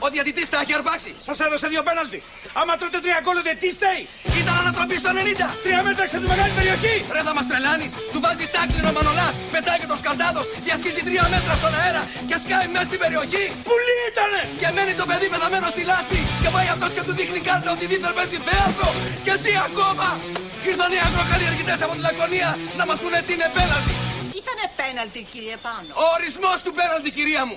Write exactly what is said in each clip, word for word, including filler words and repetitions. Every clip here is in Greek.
Ο διαιτητής τα έχει αρπάξει. Σας έδωσε δύο πέναλτι. Άμα τρώτε τρία γκολ, δεν τι στέει. Ήταν ανατροπή στο ενενήντα. Τρία μέτρα έξω από τη μεγάλη περιοχή. Ρε θα μας τρελάνεις. Του βάζει τάκλινο ο Μανολάς. Πετάει και το σκαρτάδος. Διασχίζει τρία μέτρα στον αέρα. Και σκάει μέσα στην περιοχή. Πουλί ήτανε. Και μένει το παιδί πεθαμένο στη λάσπη. Και πάει αυτός και του δείχνει κάρτα ότι δίθεν παίζει θέατρο. Και ζει ακόμα. Ήρθαν οι αγροκαλλιεργητές από τη Λακωνία να μας πούνε τι είναι πέναλτι. Ήτανε πέναλτι, κύριε Πάνο. Ο ορισμός του πέναλτι, κυρία μου.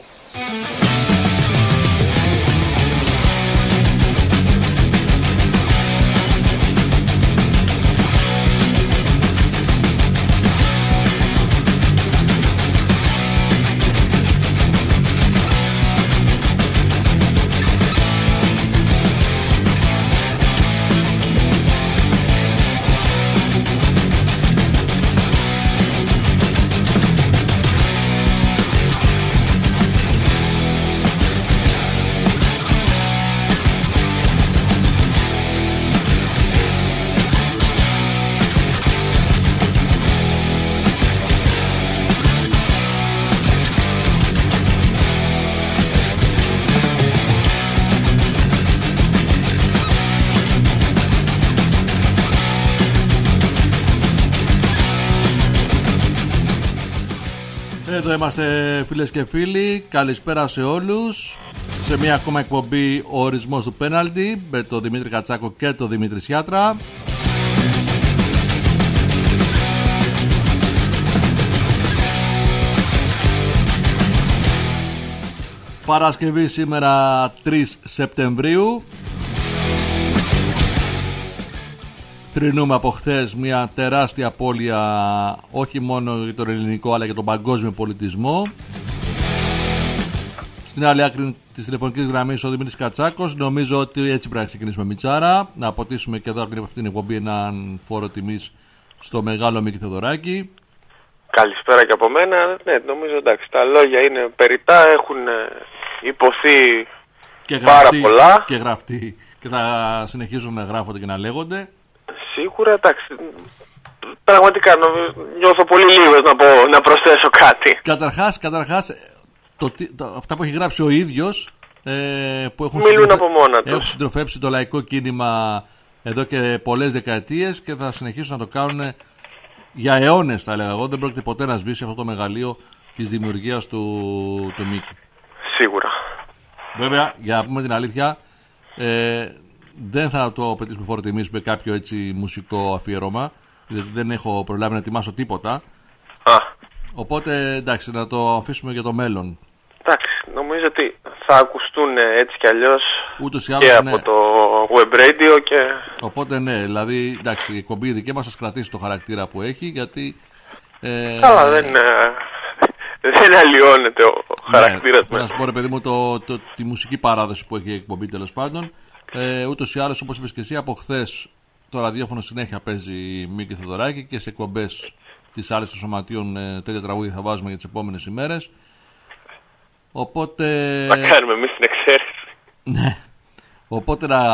Εδώ είμαστε φίλες και φίλοι, καλησπέρα σε όλους. Σε μια ακόμα εκπομπή ο ορισμός του πέναλτι με τον Δημήτρη Κατσάκο και τον Δημήτρη Σιάτρα. Παρασκευή σήμερα τρεις Σεπτεμβρίου. Θρηνούμε από χθες μια τεράστια απώλεια όχι μόνο για τον ελληνικό αλλά και τον παγκόσμιο πολιτισμό. Στην άλλη άκρη της τηλεφωνικής γραμμής ο Δημήτρης Κατσάκος. Νομίζω ότι έτσι πρέπει να ξεκινήσουμε, Μιτσάρα. Να αποτίσουμε και εδώ από αυτήν την εκπομπή έναν φόρο τιμής στο μεγάλο Μίκη Θεοδωράκη. Καλησπέρα και από μένα. Ναι, νομίζω εντάξει, τα λόγια είναι περιττά, έχουν υποθεί και πάρα γραφτεί, πολλά. Και γραφτεί και θα συνεχίζουν να γράφονται και να λέγονται. Σίγουρα, εντάξει, πραγματικά νιώθω πολύ λίγος να, πω, να προσθέσω κάτι. Καταρχάς, καταρχάς το, το, αυτά που έχει γράψει ο ίδιος ε, που έχουν, μιλούν συντροφε... από μόνα τους. έχουν συντροφεύσει το λαϊκό κίνημα εδώ και πολλές δεκαετίες και θα συνεχίσουν να το κάνουν για αιώνες, θα έλεγα εγώ. Δεν πρόκειται ποτέ να σβήσει αυτό το μεγαλείο της δημιουργίας του, του Μίκη. Σίγουρα. Βέβαια, για να πούμε την αλήθεια, ε, δεν θα το πετύσουμε φόρο τιμής με κάποιο έτσι μουσικό αφιέρωμα, διότι δεν έχω προλάβει να ετοιμάσω τίποτα. Α. Οπότε εντάξει, να το αφήσουμε για το μέλλον. Εντάξει, νομίζω ότι θα ακουστούν έτσι κι αλλιώς ούτως ή άλλως, και ναι, από το web radio και... Οπότε ναι, δηλαδή εντάξει, η εκπομπή δική μας θα κρατήσει το χαρακτήρα που έχει, γιατί... Ε, Καλά, δεν, δεν αλλοιώνεται ο ναι, χαρακτήρας. Ναι, να σου πω ρε παιδί μου, το, το, τη μουσική παράδοση που έχει η εκπομπή τέλος πάντων. Ε, ούτως ή άλλως, όπως είπες και εσύ, από χθες το ραδιόφωνο συνέχεια παίζει Μίκη Θεοδωράκη και σε εκπομπές τις άλλες των σωματείων ε, τέτοια τραγούδια θα βάζουμε για τις επόμενες ημέρες. Οπότε... Να κάνουμε εμείς την εξαίρεση. Ναι. Οπότε να,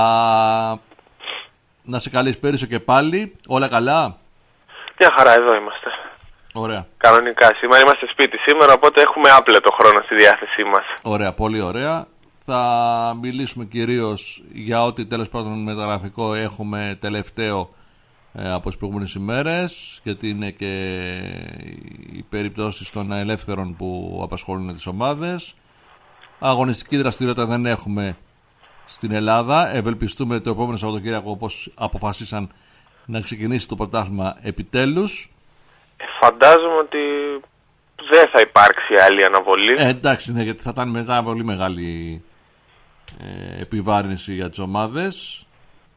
να σε καλησπέρισω και πάλι. Όλα καλά? Μια χαρά, εδώ είμαστε. Ωραία. Κανονικά, σήμερα είμαστε σπίτι σήμερα, οπότε έχουμε άπλετο χρόνο στη διάθεσή μας. Ωραία, πολύ ωραία. Θα μιλήσουμε κυρίως για ό,τι τέλος πάντων μεταγραφικό έχουμε τελευταίο ε, από τις προηγούμενες ημέρες, γιατί είναι και οι περιπτώσεις των ελεύθερων που απασχολούν τις ομάδες. Αγωνιστική δραστηριότητα δεν έχουμε στην Ελλάδα. Ευελπιστούμε το επόμενο Σαββατοκύριακο, όπως αποφασίσαν, να ξεκινήσει το πρωτάθλημα επιτέλους. Ε, φαντάζομαι ότι δεν θα υπάρξει άλλη αναβολή. Ε, εντάξει, ναι, γιατί θα ήταν μετά πολύ μεγάλη ε, επιβάρυνση για τις ομάδες.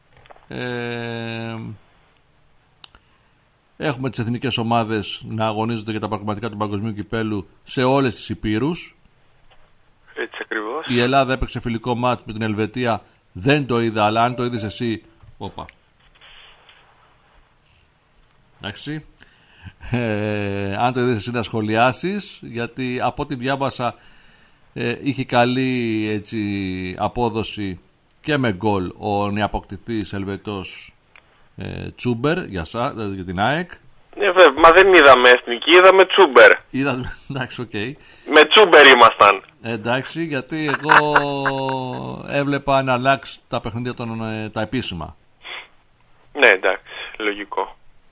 Ε, έχουμε τις εθνικές ομάδες να αγωνίζονται για τα πραγματικά του παγκοσμίου κυπέλου σε όλες τις υπήρους. Έτσι ακριβώς. Η Ελλάδα έπαιξε φιλικό μάτς με την Ελβετία. Δεν το είδα, αλλά αν το είδες εσύ... Όπα. Εντάξει. Ε, αν το είδες εσύ να σχολιάσεις, γιατί από ό,τι διάβασα ε, είχε καλή έτσι, απόδοση και με γκολ ο νεαποκτηθής Ελβετός ε, Τσούμπερ για, σα, για την ΑΕΚ. Ε, βέβαια, μα δεν είδαμε εθνική, είδαμε Τσούμπερ. Είδατε, εντάξει, οκ. Okay. Με Τσούμπερ ήμασταν. Εντάξει, γιατί εγώ έβλεπα να αλλάξει τα παιχνίδια των, τα επίσημα. Ναι, εντάξει, λογικό.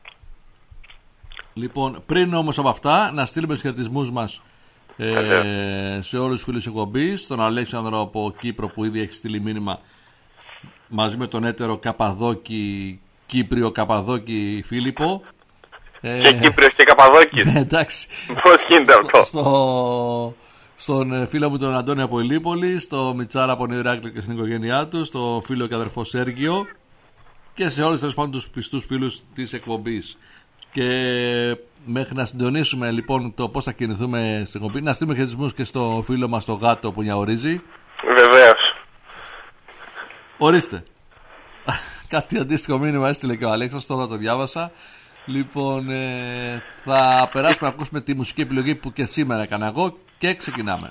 Λοιπόν, πριν όμως από αυτά, να στείλουμε τους χαιρετισμούς μας ε, σε όλους τους φίλους εκπομπής, στον Αλέξανδρο από Κύπρο που ήδη έχει στείλει μήνυμα μαζί με τον έτερο Καπαδόκη, Κύπριο Καπαδόκη Φίλιππο. Και ε, Κύπριος και Καπαδόκης. Ναι, εντάξει. Πώς γίνεται αυτό? Στο, στον φίλο μου τον Αντώνη από Ηλίπολη, στο Μιτσάρα από Νέο Ηράκλειο και στην οικογένειά του, στο φίλο και αδερφό Σέργιο και σε όλους τέλος πάντων τους πιστούς φίλους της εκπομπής. Και μέχρι να συντονίσουμε λοιπόν το πώς θα κινηθούμε στην εκπομπή, να στείλουμε χαιρετισμούς και στο φίλο μας το Γάτο που νιαορίζει. Βεβαίως. Ορίστε. Κάτι αντίστοιχο μήνυμα έστειλε και ο Αλέξας, τώρα το διάβασα. Λοιπόν, ε, θα περάσουμε να ακούσουμε τη μουσική επιλογή που και σήμερα έκανα εγώ και ξεκινάμε.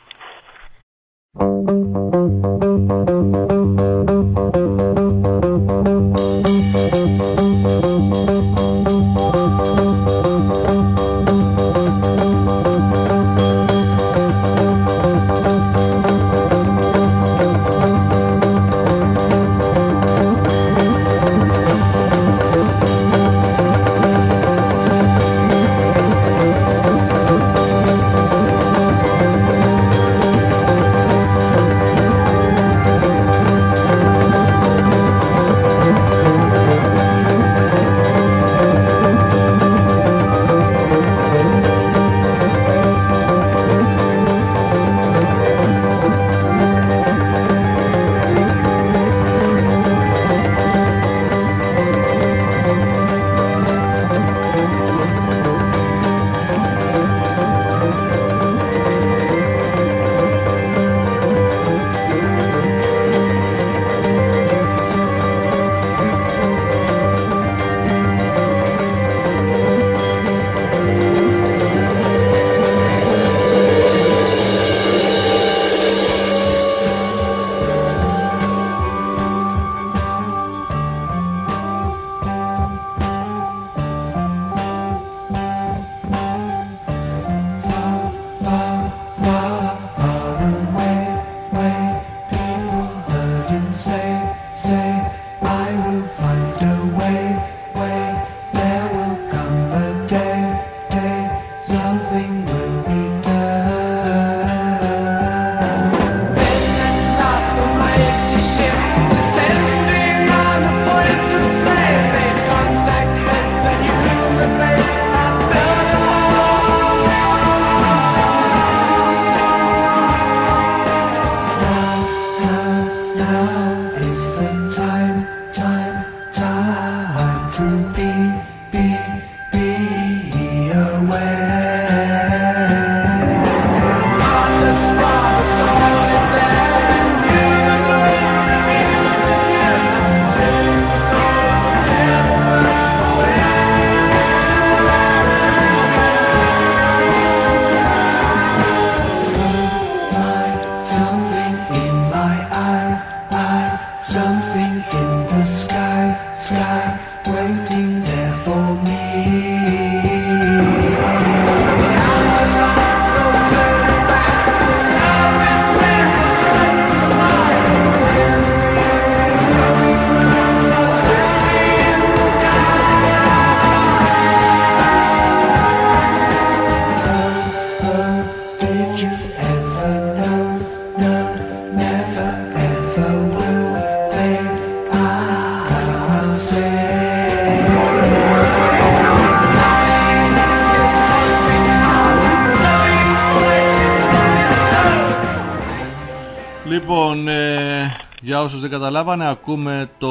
Λοιπόν, ε, για όσους δεν καταλάβανε, ακούμε το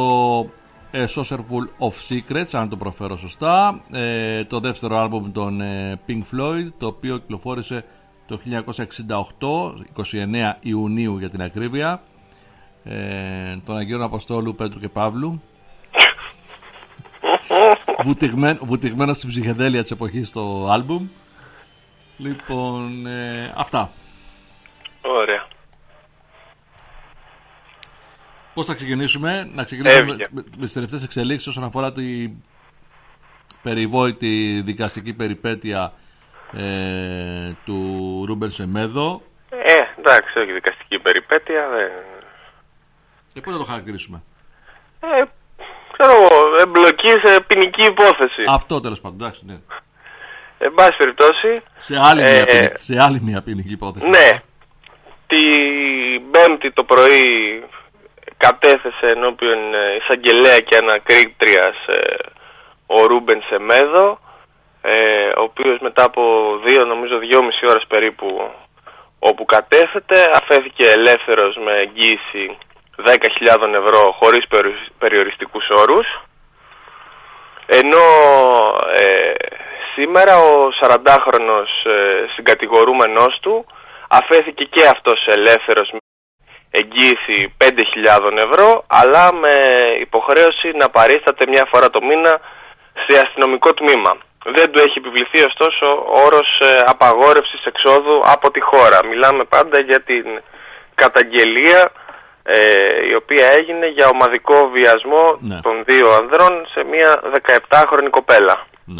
A Saucerful of Secrets, αν το προφέρω σωστά, ε, το δεύτερο άλμπουμ των ε, Pink Floyd, το οποίο κυκλοφόρησε το χίλια εννιακόσια εξήντα οκτώ, είκοσι εννέα Ιουνίου για την ακρίβεια, ε, των Αγίων Αποστόλου Πέτρου και Παύλου, βουτυγμένο, βουτυγμένο στην ψυχεδέλεια της εποχής το άλμπουμ. Λοιπόν, ε, αυτά. Ωραία. Πώς θα ξεκινήσουμε? Να ξεκινήσουμε Έβγε. με, με τις τελευταίες εξελίξεις όσον αφορά την περιβόητη δικαστική περιπέτεια ε, του Ρούμπεν Σεμέδο. Ε, εντάξει, όχι δικαστική περιπέτεια. Δεν... Και πώς θα το χαρακτηρίσουμε? Ε, ξέρω εγώ, εμπλοκή σε ποινική υπόθεση. Αυτό τέλος πάντων, εντάξει, ναι. Εν πάση περιπτώσει. Σε άλλη, ε, μια, ποινική, σε άλλη μια ποινική υπόθεση. Ναι. Την Πέμπτη το πρωί κατέθεσε ενώπιον εισαγγελέα και ανακρίτριας ε, ο Ρούμπεν Σεμέδο, ε, ο οποίος μετά από δύο, νομίζω δυόμιση ώρες περίπου όπου κατέθεται, αφέθηκε ελεύθερος με εγγύηση δέκα χιλιάδες ευρώ χωρίς περιοριστικούς όρους, ενώ ε, σήμερα ο σαραντάχρονος ε, συγκατηγορούμενός του αφέθηκε και αυτός ελεύθερος με εγγύηση πέντε χιλιάδες ευρώ, αλλά με υποχρέωση να παρίσταται μια φορά το μήνα σε αστυνομικό τμήμα. Δεν του έχει επιβληθεί ωστόσο ο όρος ε, απαγόρευσης εξόδου από τη χώρα. Μιλάμε πάντα για την καταγγελία ε, η οποία έγινε για ομαδικό βιασμό, ναι, των δύο ανδρών σε μια δεκαεπτάχρονη κοπέλα. Ναι.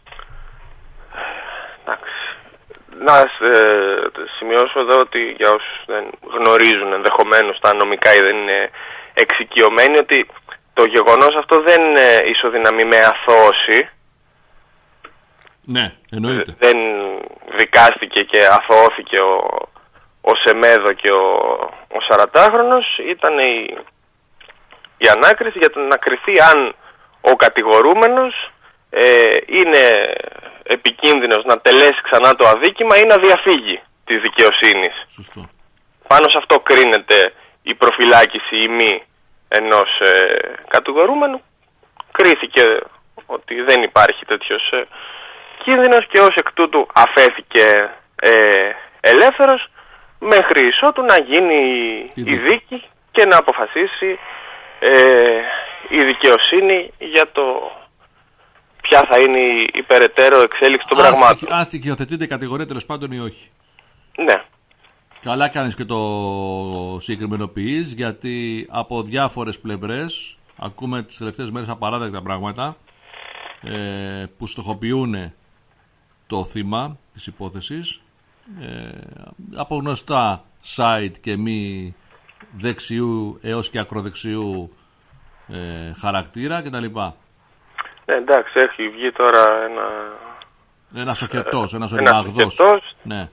Εντάξει. Να ε, σημειώσω εδώ ότι για όσους δεν γνωρίζουν ενδεχομένως τα νομικά ή δεν είναι εξοικειωμένοι, ότι το γεγονός αυτό δεν ε, ισοδυναμεί με αθώωση. Ναι, εννοείται. Δεν δικάστηκε και αθωώθηκε ο, ο Σεμέδο και ο, ο σαραντάχρονος. Ήταν η, η ανάκριση για να κριθεί αν ο κατηγορούμενος ε, είναι επικίνδυνος να τελέσει ξανά το αδίκημα ή να διαφύγει της δικαιοσύνης. Σωστό. Πάνω σε αυτό κρίνεται η προφυλάκηση ή μη ενός ε, κατηγορούμενου. Κρίθηκε ότι δεν υπάρχει τέτοιος ε, κίνδυνος και ως εκ τούτου αφέθηκε ε, ελεύθερος μέχρι ισότου να γίνει η, η δίκη και να αποφασίσει ε, η δικαιοσύνη για το ποια θα είναι η, η περαιτέρω εξέλιξη των πραγμάτων. Αν στοιχειοθετείται η κατηγορία τέλος πάντων ή όχι. Ναι. Καλά κάνεις και το συγκεκριμενοποιείς, γιατί από διάφορες πλευρές ακούμε τις τελευταίες μέρες απαράδεκτα πράγματα ε, που στοχοποιούν το θύμα της υπόθεσης ε, από γνωστά site και μη δεξιού έως και ακροδεξιού ε, χαρακτήρα κτλ. Ναι, εντάξει, έχει βγει τώρα ένα... Ένας οχετός, ένας ένας οριμαγδός. Ναι.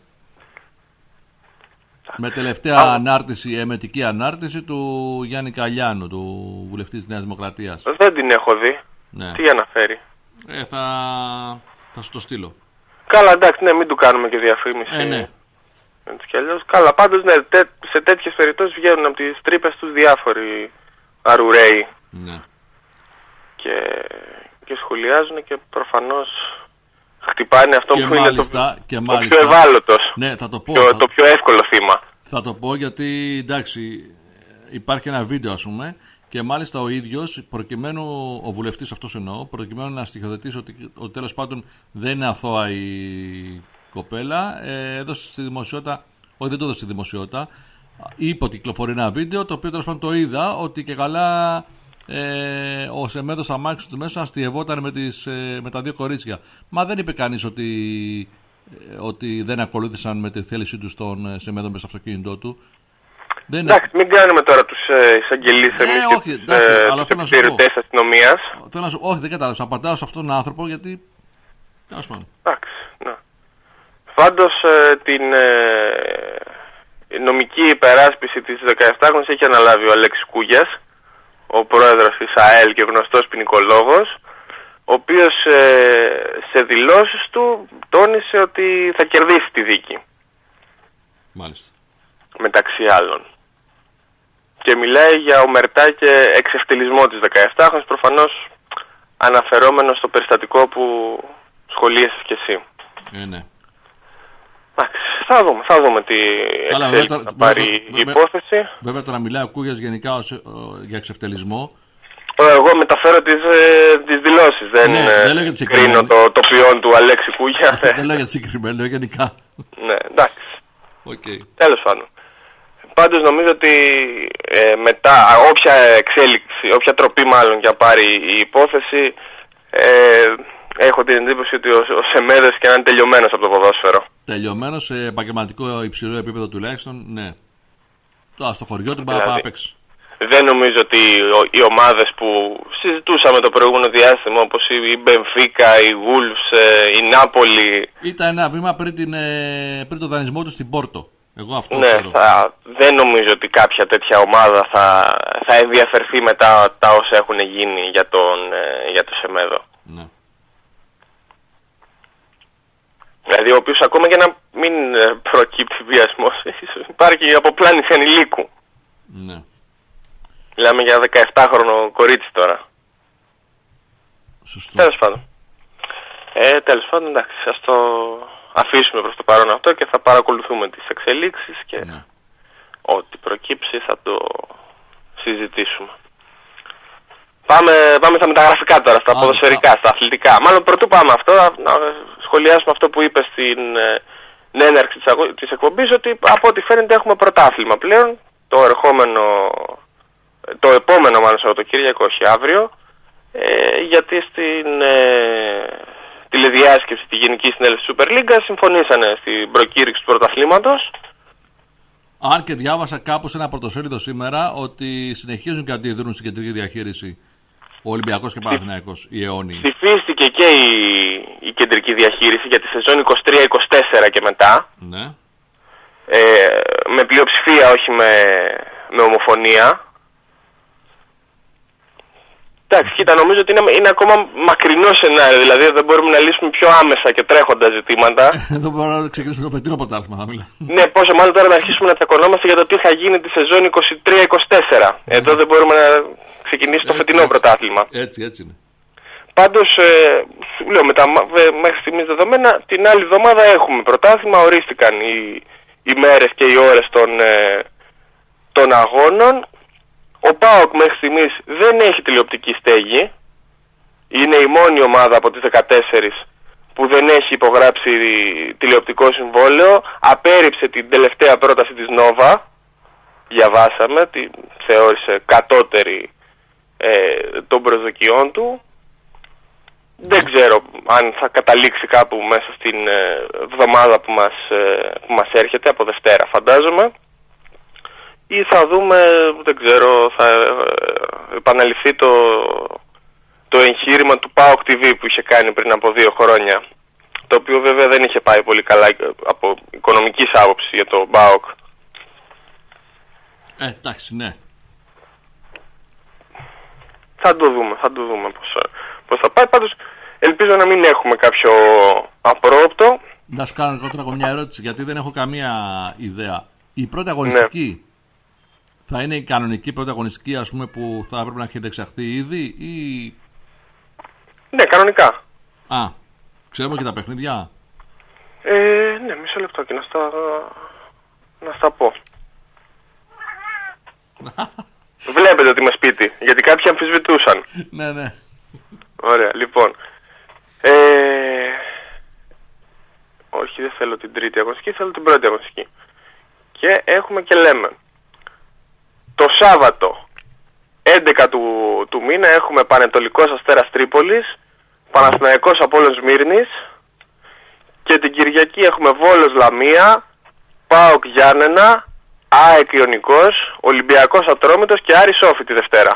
Με τελευταία Α. ανάρτηση, εμετική ανάρτηση του Γιάννη Καλιάνου, του βουλευτή της Νέας Δημοκρατίας. Δεν την έχω δει. Ναι. Τι αναφέρει? Ε, θα... θα σου το στείλω. Καλά, εντάξει, ναι, μην του κάνουμε και διαφήμιση. Ε, ναι. Έτσι κι αλλιώς. Καλά, πάντως, ναι, τέ, σε τέτοιες περιπτώσεις βγαίνουν από τις τρύπες τους διάφοροι αρουραίοι. Ναι. Και, και σχολιάζουν και προφανώς χτυπάνε αυτό και που μάλιστα, είναι το, και το μάλιστα, πιο ευάλωτος. Ναι, θα το πω. Πιο, θα... Το πιο εύκολο θύμα. Θα το πω γιατί, εντάξει, υπάρχει ένα βίντεο ας πούμε και μάλιστα ο ίδιος, προκειμένου, ο βουλευτής αυτός εννοώ, προκειμένου να στοιχειοθετήσει ότι, ότι τέλος πάντων δεν είναι αθώα η κοπέλα, ε, έδωσε στη δημοσιότητα, όχι δεν το έδωσε στη δημοσιότητα, είπε ότι κυκλοφορεί ένα βίντεο το οποίο τέλος πάντων το είδα ότι και καλά ε, ο Σεμέδος αμάξι του μέσα αστιευόταν με, τις, ε, με τα δύο κορίτσια. Μα δεν είπε κανείς ότι, ε, ότι δεν ακολούθησαν με τη θέλησή του τον Σεμέδο μέσα στο αυτοκίνητό του. Δεν εντάξει, μην κάνουμε τώρα τους ε, εισαγγελείς ε, εμείς όχι, και τους, ε, τους επιπηρετές αστυνομίας. Θέλω να σου, όχι, δεν κατάλαβα. Απαντάω σε αυτόν τον άνθρωπο γιατί... Τέλος πάντων. Εντάξει, ναι. Πάντως ε, την ε, νομική υπεράσπιση της δεκαεπτάχρονης έχει αναλάβει ο Αλέξης Κούγιας, ο πρόεδρος της ΑΕΛ και γνωστός ποινικολόγος, ο οποίος ε, σε δηλώσεις του τόνισε ότι θα κερδίσει τη δίκη. Μάλιστα. Μεταξύ άλλων. Και μιλάει για ομερτά και εξευτελισμό της δεκαεπτάχρονης, προφανώς αναφερόμενο στο περιστατικό που σχολίασες και εσύ. Ε, ναι. Θα δούμε, θα δούμε τι εξέλιξη θα πάρει η υπόθεση. Βέβαια τώρα μιλάει ο Κούγιας γενικά ως, ο, για εξευτελισμό. Εγώ μεταφέρω τις, ε, τις δηλώσεις, δεν, ναι, ε, δεν κρίνω το, το ποιόν του Αλέξη Κούγια. Δεν λέω για συγκεκριμένο, λέω γενικά. Ναι, εντάξει. Okay. Τέλος πάντων. Πάντως νομίζω ότι ε, μετά, όποια εξέλιξη, όποια τροπή μάλλον για πάρει η υπόθεση, ε, έχω την εντύπωση ότι ο, ο Σεμέδος και να είναι τελειωμένος από το ποδόσφαιρο. Τελειωμένος σε επαγγελματικό υψηλό επίπεδο τουλάχιστον, ναι. Τώρα στο χωριό του Δηλαδή, πάει να παίξει. Δεν νομίζω ότι οι ομάδες που συζητούσαμε το προηγούμενο διάστημα, όπως η Μπενφίκα, η Γούλφς, η Νάπολη. Ήταν ένα βήμα πριν, την, πριν το δανεισμό του στην Πόρτο. Εγώ αυτό ναι, θα, δεν νομίζω ότι κάποια τέτοια ομάδα θα, θα ενδιαφερθεί μετά τα όσα έχουν γίνει για τον, για τον Σεμέδο. Ναι. Δηλαδή ο οποίος ακόμα και να μην προκύπτει βιασμός, υπάρχει αποπλάνηση ανηλίκου. Ναι. Μιλάμε για δεκαεπτάχρονο κορίτσι τώρα. Σωστό. Τέλος πάντων. Ε, τέλος πάντων, εντάξει, ας το αφήσουμε προς το παρόν αυτό και θα παρακολουθούμε τις εξελίξεις και ναι. ό,τι προκύψει θα το συζητήσουμε. Πάμε, πάμε στα μεταγραφικά τώρα, στα ποδοσφαιρικά, στα αθλητικά. Μάλλον πρωτού πάμε αυτό, να σχολιάσουμε αυτό που είπε στην ε, έναρξη της, της εκπομπής, ότι από ό,τι φαίνεται έχουμε πρωτάθλημα πλέον, το ερχόμενο, το επόμενο μάλλον Σαββατοκύριακο, όχι αύριο, ε, γιατί στην ε, τηλεδιάσκεψη, τη Γενική Συνέλευση Super League, συμφωνήσανε στην προκήρυξη του πρωταθλήματος. Αν και διάβασα κάπου σε ένα πρωτοσέλιδο σήμερα ότι συνεχίζουν και αντιδρούν στην κεντρική διαχείριση ο Ολυμπιακός και Παναθηναϊκός, η αιώνιοι. Ψηφίστηκε και η, η κεντρική διαχείριση για τη σεζόν είκοσι τρία είκοσι τέσσερα και μετά. Ναι. Ε, με πλειοψηφία, όχι με, με ομοφωνία. Εντάξει, κοίτα, νομίζω ότι είναι, είναι ακόμα μακρινό σενάριο. Δηλαδή δεν μπορούμε να λύσουμε πιο άμεσα και τρέχοντα ζητήματα. Δεν μπορούμε να ξεκινήσουμε το πετρίνο πρωτάθλημα, θα μιλάμε. Ναι, πόσο μάλλον τώρα να αρχίσουμε να τσακωνόμαστε για το τι θα γίνει τη σεζόν είκοσι τρία είκοσι τέσσερα. Mm. Εδώ δεν μπορούμε να ξεκινήσει το έτσι, φετινό έτσι. πρωτάθλημα. Έτσι, έτσι είναι. Πάντως, ε, λέω, με τα μέχρι στιγμής δεδομένα, την άλλη εβδομάδα έχουμε πρωτάθλημα. Ορίστηκαν οι, οι μέρες και οι ώρες των, ε, των αγώνων. Ο ΠΑΟΚ μέχρι στιγμής δεν έχει τηλεοπτική στέγη. Είναι η μόνη ομάδα από τις δεκατέσσερις που δεν έχει υπογράψει τηλεοπτικό συμβόλαιο. Απέρριψε την τελευταία πρόταση της Νόβα. Διαβάσαμε, τη θεώρησε κατώτερη ε, των προσδοκιών του. Δεν ξέρω αν θα καταλήξει κάπου μέσα στην εβδομάδα που μας, που μας έρχεται, από Δευτέρα φαντάζομαι. Ή θα δούμε, δεν ξέρω, θα επαναληφθεί το, το εγχείρημα του ΠΑΟΚ τι βι που είχε κάνει πριν από δύο χρόνια. Το οποίο βέβαια δεν είχε πάει πολύ καλά από οικονομικής άποψης για το ΠΑΟΚ. Ε, εντάξει, ναι. Θα το δούμε, θα το δούμε πώς, πώς θα πάει. Πάντως ελπίζω να μην έχουμε κάποιο απρόοπτο. Να σου κάνω εγώ τώρα μια ερώτηση, γιατί δεν έχω καμία ιδέα. Η πρώτη αγωνιστική... Ναι. Θα είναι η κανονική πρωταγωνιστική, ας πούμε, που θα έπρεπε να έχει εξαχθεί ήδη ή... Ναι, κανονικά. Α, ξέρουμε και τα παιχνίδια. Ε, ναι, μισό λεπτό και να στα, να στα πω. Βλέπετε ότι είμαι σπίτι, γιατί κάποιοι αμφισβητούσαν. Ναι, ναι. Ωραία, λοιπόν. Ε, όχι, δεν θέλω την τρίτη αγωνιστική, θέλω την πρώτη αγωνιστική. Και έχουμε και λέμε. Το Σάββατο έντεκα του, του μήνα έχουμε Πανετολικός Αστέρας Τρίπολης, Παναθηναϊκός Απόλλων Σμύρνης και την Κυριακή έχουμε Βόλος Λαμία, ΠΑΟΚ Γιάννενα, ΑΕΚ Ιωνικός, Ολυμπιακός Ατρόμητος και Άρης Όφη τη Δευτέρα.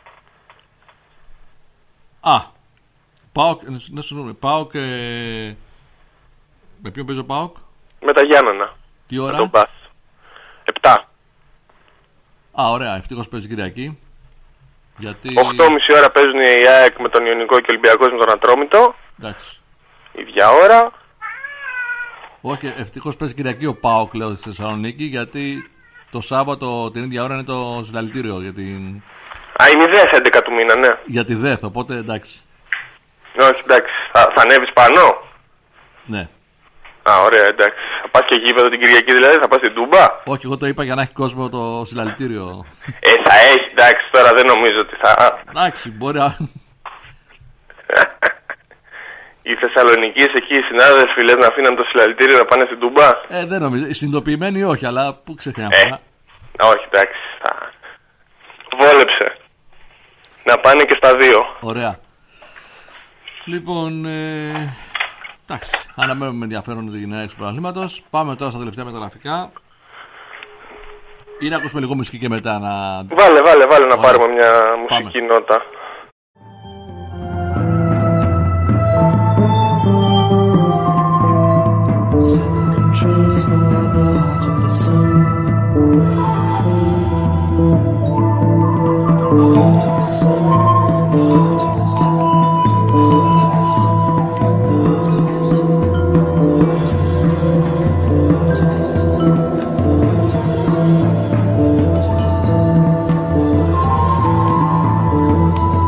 Α, ΠΑΟΚ, να συγγνώμη, ΠΑΟΚ, ε... με ποιον παίζει ο ΠΑΟΚ? Με τα Γιάννενα. Τι ώρα? Με τον Πας. Επτά. Α, ωραία, ευτυχώς παίζει Κυριακή. Γιατί... οκτώ και μισή ώρα παίζουν η ΑΕΚ με τον Ιωνικό και ο Ολυμπιακός με τον Ατρόμητο. Εντάξει. Ίδια ώρα. Όχι, ευτυχώς παίζει Κυριακή ο ΠΑΟΚ, λέω, στη Θεσσαλονίκη, γιατί το Σάββατο την ίδια ώρα είναι το συλλαλητήριο για την... Α, είναι η ΔΕΘ έντεκα του μήνα, ναι. Για τη ΔΕΘ, οπότε εντάξει. Όχι, εντάξει. Θα, θα ανέβεις πάνω. Ναι. Α, ωραία, εντάξει. Θα πας και γήπεδο την Κυριακή δηλαδή, θα πας στην Τούμπα. Όχι, εγώ το είπα για να έχει κόσμο το συλλαλητήριο. Ε, θα έχει, εντάξει, τώρα δεν νομίζω ότι θα... Εντάξει, μπορεί να... Οι Θεσσαλονικείς εκεί, οι συνάδελφοι, λες να αφήναν το συλλαλητήριο να πάνε στην Τούμπα. Ε, δεν νομίζω. Συνειδητοποιημένοι όχι, αλλά πού ξεχνάμε. Ε, όχι, εντάξει. Θα... Βόλεψε. Να πάνε και στα δύο. Ωραία. Λοιπόν, ε, εντάξει, αναμένουμε με ενδιαφέρον την έναρξη του πρωταθλήματος. Πάμε τώρα στα τελευταία μεταγραφικά. Ή να ακούσουμε λίγο μουσική και μετά να... Βάλε, βάλε, βάλε να Ωραία. πάρουμε μια μουσική Πάμε. νότα. Controls for the heart of the sun. The heart of the sun. The heart of the sun. The heart of the sun. The heart of the sun. The heart of the sun. The heart of the sun. The heart of the sun. The heart of the sun. The heart of the sun. The heart of the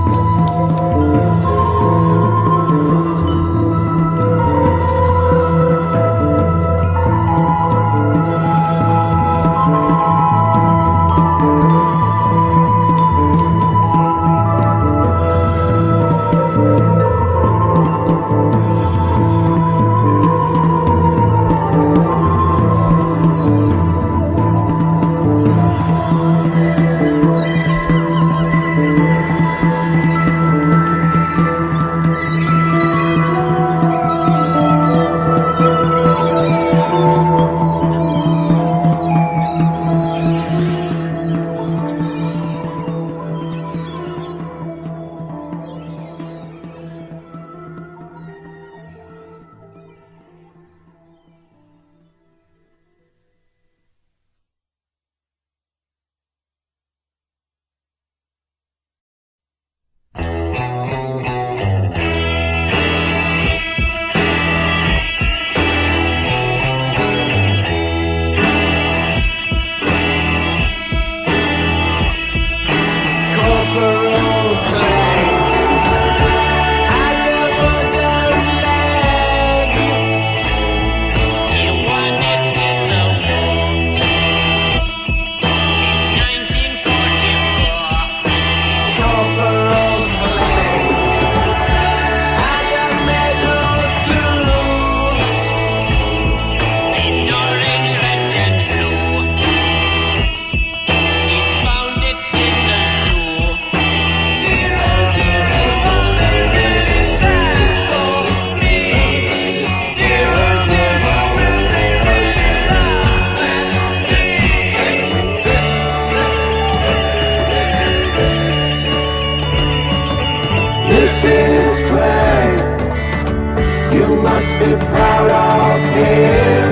be proud of him.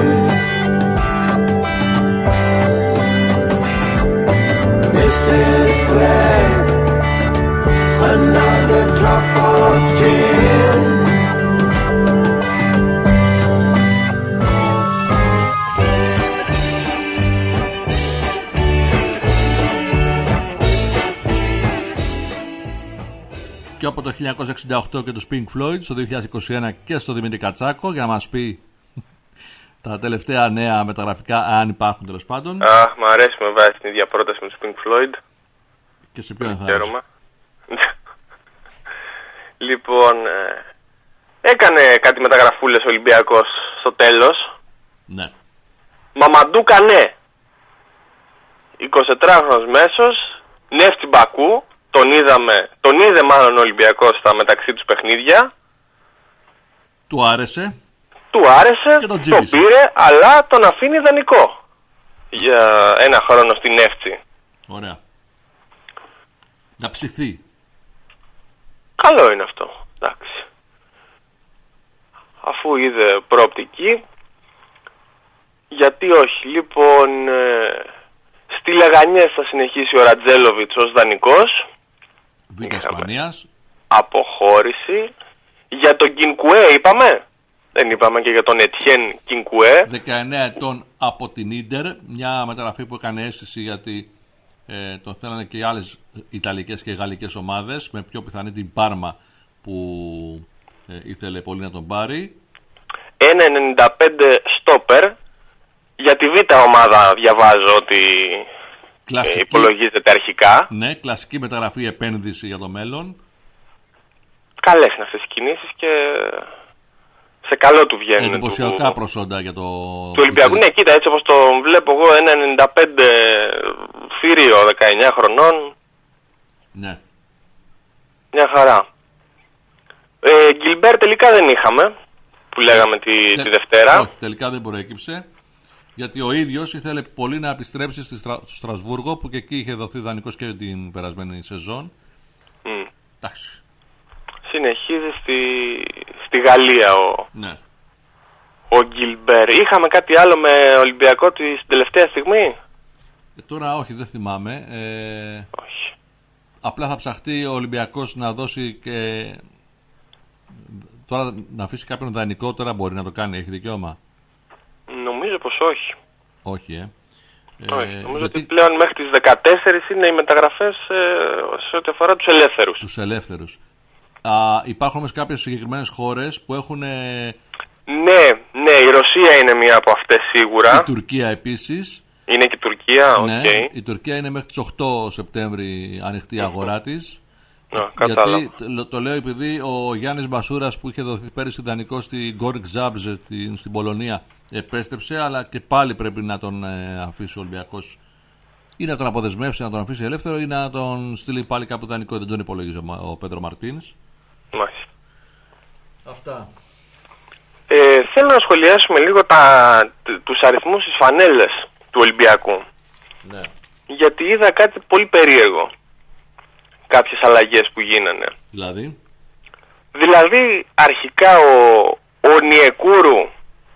Missus Clay, another drop of gin. Και από το χίλια εννιακόσια εξήντα οκτώ και τους Pink Floyd στο δύο χιλιάδες είκοσι ένα και στο Δημήτρη Κατσάκο για να μας πει τα τελευταία νέα μεταγραφικά, αν υπάρχουν τέλος πάντων. Αχ, μ' αρέσει με βάζει την ίδια πρόταση με τους Pink Floyd. Και σε ποιον θα Χαίρομαι. Λοιπόν, ε, έκανε κάτι μεταγραφούλες ο Ολυμπιακός στο τέλος. Ναι. Μαμαντού Κανέ, εικοσιτετράχρονος μέσος, Νεύτη Μπακού. Τον είδαμε, τον είδε μάλλον ο Ολυμπιακός στα μεταξύ τους παιχνίδια. Του άρεσε. Του άρεσε, Και τον τον πήρε, αλλά τον αφήνει δανεικό για ένα χρόνο στην Νεύτη. Ωραία. Να ψηθεί. Καλό είναι αυτό, εντάξει. Αφού είδε προοπτική, γιατί όχι. Λοιπόν, ε, στη Λεγανιές θα συνεχίσει ο Ρατζέλοβιτς ως δανεικός. Β' Ισπανίας. Αποχώρηση. Για τον Κινκουέ είπαμε. Δεν είπαμε και για τον Ετιέν Κινκουέ. δεκαεννέα ετών από την Ίντερ. Μια μεταγραφή που έκανε αίσθηση γιατί ε, τον θέλανε και οι άλλες Ιταλικές και Γαλλικές ομάδες. Με πιο πιθανή την Πάρμα που ε, ήθελε πολύ να τον πάρει. ένα ενενήντα πέντε στόπερ. Για τη Β' ομάδα διαβάζω ότι Κλασική, ε, υπολογίζεται αρχικά. Ναι, κλασική μεταγραφή, επένδυση για το μέλλον. Καλές είναι αυτές οι κινήσεις και σε καλό του βγαίνουν. Εντυπωσιακά του, προσόντα για το... του Ολυμπιακού. Ναι, κοίτα, έτσι όπως το βλέπω εγώ, ένα ενενήντα πέντε θήριο δεκαεννιά χρονών. Ναι. Μια χαρά. Ε, Γκιλμπέρ τελικά δεν είχαμε, που λέγαμε τη, Τε- τη Δευτέρα. Όχι, τελικά δεν προέκυψε. Γιατί ο ίδιος ήθελε πολύ να επιστρέψει στη Στρα... στο Στρασβούργο, που και εκεί είχε δοθεί δανεικός και την περασμένη σεζόν. Mm. Εντάξει. Συνεχίζει στη, στη Γαλλία ο, Ναι. ο Γκιλμπέρ. Είχαμε κάτι άλλο με Ολυμπιακό της τελευταία στιγμή? Ε, τώρα όχι, δεν θυμάμαι. Ε, Όχι. απλά θα ψαχτεί ο Ολυμπιακός να δώσει και... Τώρα να αφήσει κάποιον δανεικό, τώρα μπορεί να το κάνει, έχει δικαίωμα. Νομίζω πως όχι. Όχι, ε. όχι. Ε, Νομίζω γιατί... ότι πλέον μέχρι τις δεκατέσσερις είναι οι μεταγραφές ε, σε ό,τι αφορά τους ελεύθερους. Τους ελεύθερους. Α, υπάρχουν όμως κάποιες συγκεκριμένες χώρες που έχουν... Ε, Ναι, ναι, η Ρωσία είναι μία από αυτές σίγουρα. η Τουρκία επίσης. Είναι και η Τουρκία, οκ. Ναι, Okay. η Τουρκία είναι μέχρι τις οκτώ Σεπτέμβρη ανοιχτή η αγορά της. Ναι, κατάλαβα. Γιατί το, το λέω επειδή ο Γιάννης Μπασούρας που είχε δοθεί πέρυσι δανεικό στην Γκόρικ Ζάμπζε στην, στην Πολωνία επέστρεψε, αλλά και πάλι πρέπει να τον ε, αφήσει ο Ολυμπιακός ή να τον αποδεσμεύσει, να τον αφήσει ελεύθερο ή να τον στείλει πάλι κάπου δανεικό. Δεν τον υπολογίζει ο, ο Πέντρο Μαρτίνς. Μάλιστα. Αυτά. Ε, θέλω να σχολιάσουμε λίγο τα, τους αριθμούς της φανέλες του Ολυμπιακού. Ναι. Γιατί είδα κάτι πολύ περίεργο. Κάποιες αλλαγές που γίνανε. Δηλαδή. Δηλαδή αρχικά ο, ο Νιεκούρου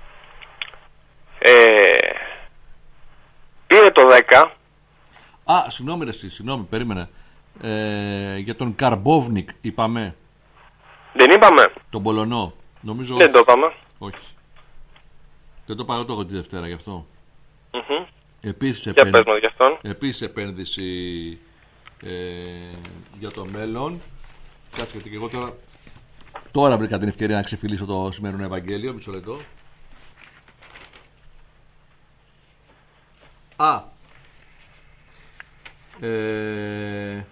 ε, πήρε το δέκα. Α, συγγνώμη ρε εσύ, συγγνώμη, περίμενε. Ε, για τον Καρμπόβνικ είπαμε. Δεν είπαμε. Τον Πολωνό. Νομίζω. Δεν το είπαμε. Όχι. Δεν το παρά το έχω τη Δευτέρα γι' αυτό. Mm-hmm. Επίσης, Για επένδυ... πες μας γι' αυτόν. Επίσης επένδυση ε, για το μέλλον. Κάτσε γιατί και εγώ τώρα Τώρα βρήκα την ευκαιρία να ξεφυλίσω το σημερινό Ευαγγέλιο. Μισό λεπτό. Α. Ε,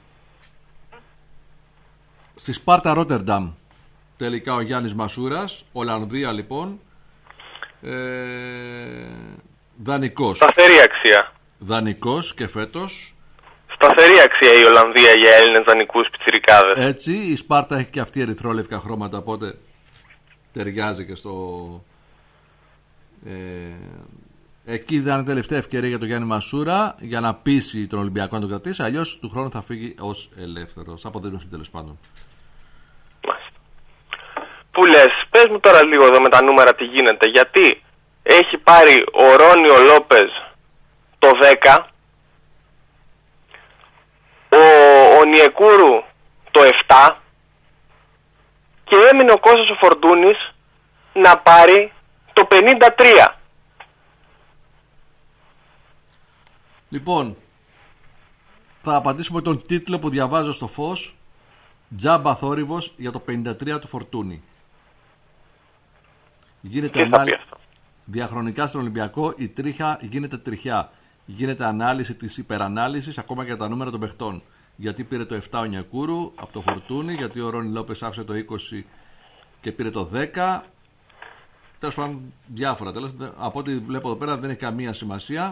στη Σπάρτα Ρότερνταμ τελικά ο Γιάννης Μασούρας, Ολλανδία λοιπόν, ε, δανεικός. Σταθερή αξία. Δανεικός και φέτος. Σταθερή αξία η Ολλανδία για Έλληνες δανεικούς πιτσιρικάδες. Έτσι, η Σπάρτα έχει και αυτή ερυθρόλευκα χρώματα, οπότε ταιριάζει και στο... Ε, εκεί ήταν τελευταία ευκαιρία για τον Γιάννη Μασούρα για να πείσει τον Ολυμπιακό να τον κρατήσει. Αλλιώς του χρόνου θα φύγει ως ελεύθερος. Αποδέσμευση τέλος πάντων. Μάλιστα. Που λες, πες μου τώρα λίγο εδώ με τα νούμερα τι γίνεται. Γιατί έχει πάρει ο Ρόνιο Λόπεζ το δέκα, ο, ο Νιεκούρου το επτά και έμεινε ο Κώστας ο Φορτούνης να πάρει το πενήντα τρία. Λοιπόν, θα απαντήσουμε τον τίτλο που διαβάζω στο φως. Τζάμπα θόρυβος για το πενήντα τρία του Φορτούνη. Γίνεται Τι θα πει ανάλυση αυτό? διαχρονικά στον Ολυμπιακό, η τρίχα γίνεται τριχιά. Γίνεται ανάλυση της υπερανάλυσης ακόμα και τα νούμερα των παιχτών. Γιατί πήρε το επτά ο Νιακούρου από το Φορτούνη, γιατί ο Ρόνι Λόπες άφησε το είκοσι και πήρε το δέκα. Τέλος πάντων, διάφορα. Τέλος, από ό,τι βλέπω εδώ πέρα δεν έχει καμία σημασία.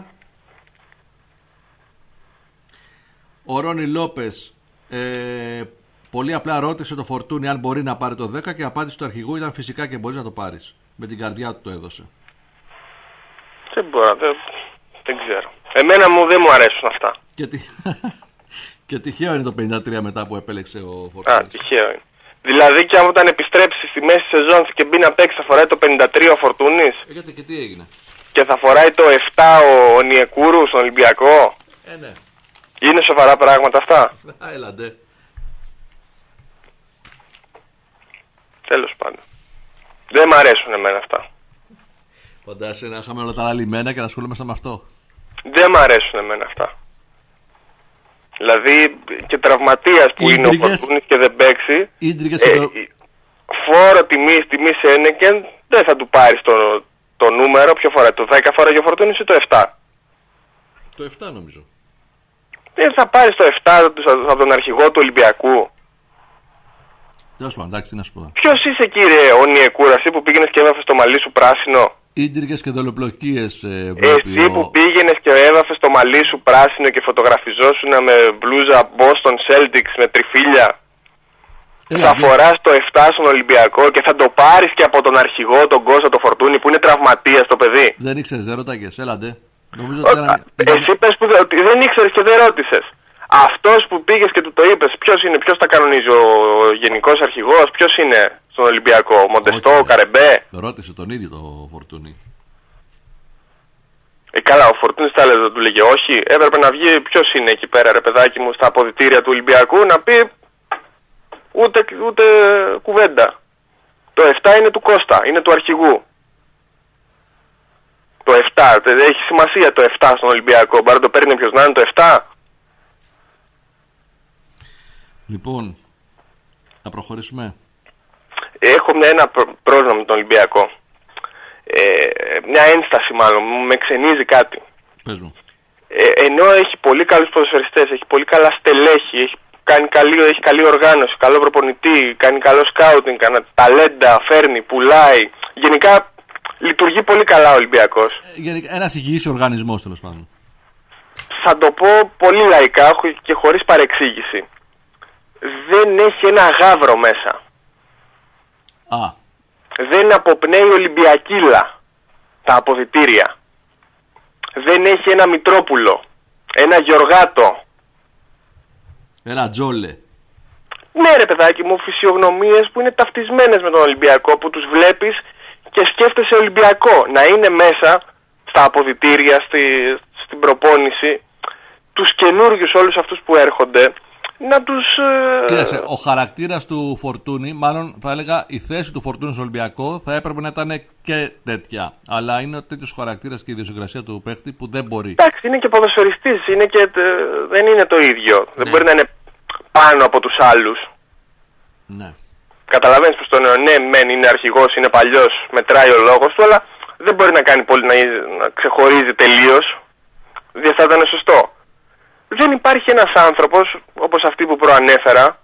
Ο Ρόνι Λόπες ε, πολύ απλά ρώτησε το Φορτούνι αν μπορεί να πάρει το δέκα και η απάντηση του αρχηγού ήταν φυσικά και μπορείς να το πάρεις. Με την καρδιά του το έδωσε. Δεν μπορώ, δεν, δεν ξέρω. Εμένα μου δεν μου αρέσουν αυτά. Και, τι... και τυχαίο είναι το πενήντα τρία μετά που επέλεξε ο Φορτούνης. Α, τυχαίο είναι. Δηλαδή και αν όταν επιστρέψει στη μέση της σεζόν και μπει να παίξει θα φοράει το πενήντα τρία ο Φορτούνης Ε, γιατί και τι έγινε. και θα φοράει το επτά ο, ο Νιεκούρου στον Ολυμπιακό. Ε, ναι. Είναι σοβαρά πράγματα αυτά? Α, έλαντε. Τέλος πάντων. Δεν μ' αρέσουν εμένα αυτά. Φαντάσαι να είχαμε όλα τα άλλα λιμένα και να ασχολούμαστε με αυτό. Δεν μ' αρέσουν εμένα αυτά. Δηλαδή και τραυματίας που είναι ο Ίντριγες. Φορτούνης και δεν παίξει, Ίντριγες ε, και το... φόρο τιμής, τιμής Ένεκεν δεν θα του πάρεις το, το νούμερο. Ποιο φοράει, το δέκα φοράει ο Φορτούνης ή το επτά? το επτά νομίζω. Δεν θα πάρεις το επτά από τον αρχηγό του Ολυμπιακού. Τέλος πάντων, εντάξει, τι να σου πω. Ποιος είσαι κύριε ο Νιεκούρα, εσύ που πήγαινες και έβαφες το μαλλί σου πράσινο? Ίντριγες και δολοπλοκίες ε, Εσύ ο... που πήγαινες και έβαφες το μαλλί σου πράσινο και φωτογραφιζόσουν με μπλούζα Boston Celtics με τριφύλια. Έλα, θα δε. φοράς το επτά στον Ολυμπιακό και θα το πάρεις και από τον αρχηγό, τον Κώστα, το Φορτούνι, που είναι τραυματίας το παιδί. Δεν ήξερες, δεν ρωτάγες, έλαντε. Νομίζω Ο, ότι ήταν... εσύ πες που δεν, ότι δεν ήξερες και δεν ρώτησες. Αυτός που πήγες και του το είπες, ποιος είναι, ποιος τα κανονίζει, ο, ο γενικός αρχηγός, ποιος είναι στον Ολυμπιακό, ο Μοντεστό, Όχι, ο Καρεμπέ. Ρώτησε τον ίδιο το Φορτούνι. Ε, καλά, ο Φορτούνης τα έλεγε, του λέγε όχι. Έπρεπε να βγει ποιος είναι εκεί πέρα, ρε παιδάκι μου, στα αποδυτήρια του Ολυμπιακού, να πει ούτε, ούτε κουβέντα. Το επτά είναι του Κώστα, είναι του αρχηγού. Το επτά, έχει σημασία το επτά στον Ολυμπιακό. Μπορεί να το παίρνει ποιος να είναι το επτά. Λοιπόν, να προχωρήσουμε. Έχω μια, ένα πρόβλημα με τον Ολυμπιακό. Ε, μια ένσταση μάλλον, με ξενίζει κάτι. Πες μου. Ε, ενώ έχει πολύ καλούς ποδοσφαιριστές, έχει πολύ καλά στελέχη, έχει, κάνει καλή, έχει καλή οργάνωση, καλό προπονητή, κάνει καλό σκάουτινγκ, κάνει ταλέντα, φέρνει, πουλάει. Γενικά λειτουργεί πολύ καλά ο Ολυμπιακός. Ε, γενικά, ένας υγιής οργανισμός, τέλος πάντων. Θα το πω πολύ λαϊκά και χωρίς παρεξήγηση. Δεν έχει ένα γάβρο μέσα. Α, Δεν αποπνέει Ολυμπιακίλα τα αποδυτήρια. Δεν έχει ένα Μητρόπουλο, ένα Γιωργάτο. ένα Τζόλε. Ναι ρε παιδάκι μου, φυσιογνωμίες που είναι ταυτισμένες με τον Ολυμπιακό, που τους βλέπεις και σκέφτεσαι Ολυμπιακό. Να είναι μέσα στα αποδυτήρια, στη, στην προπόνηση, τους καινούριους όλους αυτούς που έρχονται, να τους... Ε... Κοίταξε, ο χαρακτήρας του Φορτούνι, μάλλον θα έλεγα η θέση του Φορτούνι στο Ολυμπιακό θα έπρεπε να ήταν και τέτοια. Αλλά είναι ο τέτοιος χαρακτήρας και η ιδιοσυγκρασία του παίκτη που δεν μπορεί. Εντάξει, είναι και ποδοσφαιριστής, είναι και, ε, δεν είναι το ίδιο. Ναι. Δεν μπορεί να είναι πάνω από τους άλλους. Ναι. Καταλαβαίνεις πως το ναι, μεν είναι αρχηγός, είναι παλιός, μετράει ο λόγος του, αλλά δεν μπορεί να κάνει πολύ να, να ξεχωρίζει τελείως. Δεν θα ήταν σωστό. Δεν υπάρχει ένας άνθρωπος, όπως αυτοί που προανέφερα,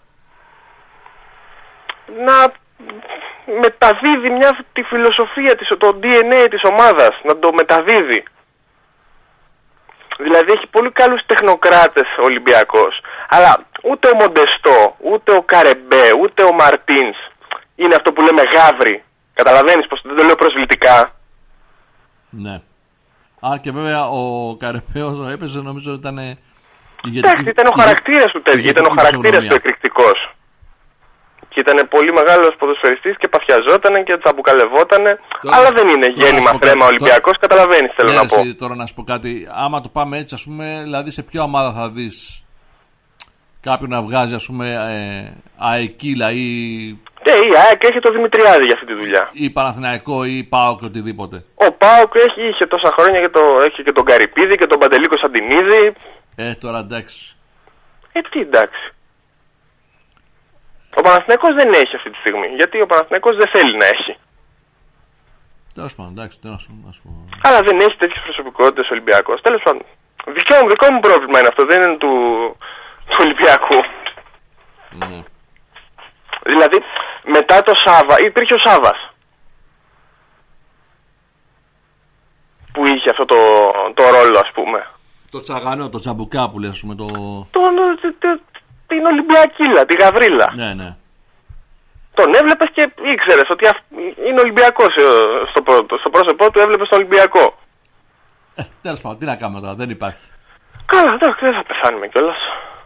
να μεταδίδει μια, τη φιλοσοφία της, το ντι εν έι της ομάδας, να το μεταδίδει. Δηλαδή έχει πολύ καλούς τεχνοκράτες ο Ολυμπιακός, αλλά ούτε ο Μοντεστό, ούτε ο Καρεμπέ, ούτε ο Μαρτίνς είναι αυτό που λέμε γάβρι. Καταλαβαίνεις πως δεν το λέω προσβλητικά. Ναι. Α, και βέβαια ο Καρεπέος έπαιζε, νομίζω ότι ήταν... Εντάξει, ήταν ο χαρακτήρας του τέτοιο, ήταν ο χαρακτήρας του εκρηκτικός. Και ήταν πολύ μεγάλος ποδοσφαιριστής και παθιαζότανε και τσαμπουκαλευότανε. Τώρα, αλλά δεν είναι γέννημα θρέμα Ολυμπιακός, καταλαβαίνεις θέλω ναι, να πω. Εσύ, τώρα να σου πω κάτι, άμα το πάμε έτσι, ας πούμε, δηλαδή σε ποια ομάδα θα δεις κάποιον να βγάζει, ας πούμε, ε, αεκίλα ή... Ναι, η ΑΕΚ έχει το Δημητριάδη για αυτή τη δουλειά. Ή Παναθηναϊκό ή ΠΑΟΚ και οτιδήποτε. Ο ΠΑΟΚ έχει, είχε τόσα χρόνια και το, έχει και τον Καρυπίδη και τον Παντελίκο Σαντινίδη. Ε, τώρα εντάξει. Ε, τι εντάξει. Ο Παναθηναϊκός δεν έχει αυτή τη στιγμή, γιατί ο Παναθηναϊκός δεν θέλει να έχει. Τέλος πάντων, εντάξει, τι να σου πω. Αλλά δεν έχει τέτοιες προσωπικότητες ο Ολυμπιακός. Τέλος πάντων, δικό μου, δικό μου πρόβλημα είναι αυτό, δεν είναι του, του Ολυμπιακού. Ναι. Δηλαδή, μετά το Σάβα, υπήρχε ο Σάβας, που είχε αυτό το, το ρόλο, ας πούμε. Το τσαγανό, το τσαμπουκά που λες, ας πούμε, το... Το, το, το, την Ολυμπιακίλα, τη Γαβρίλα. Ναι, ναι. Τον έβλεπες και ήξερες ότι αυ... είναι Ολυμπιακός στο, πρώτο, στο πρόσωπό του, έβλεπες τον Ολυμπιακό. Ε, τέλος πάντων, τι να κάνουμε τώρα, δεν υπάρχει. Καλά, εντάξει, δεν θα πεθάνουμε κιόλας.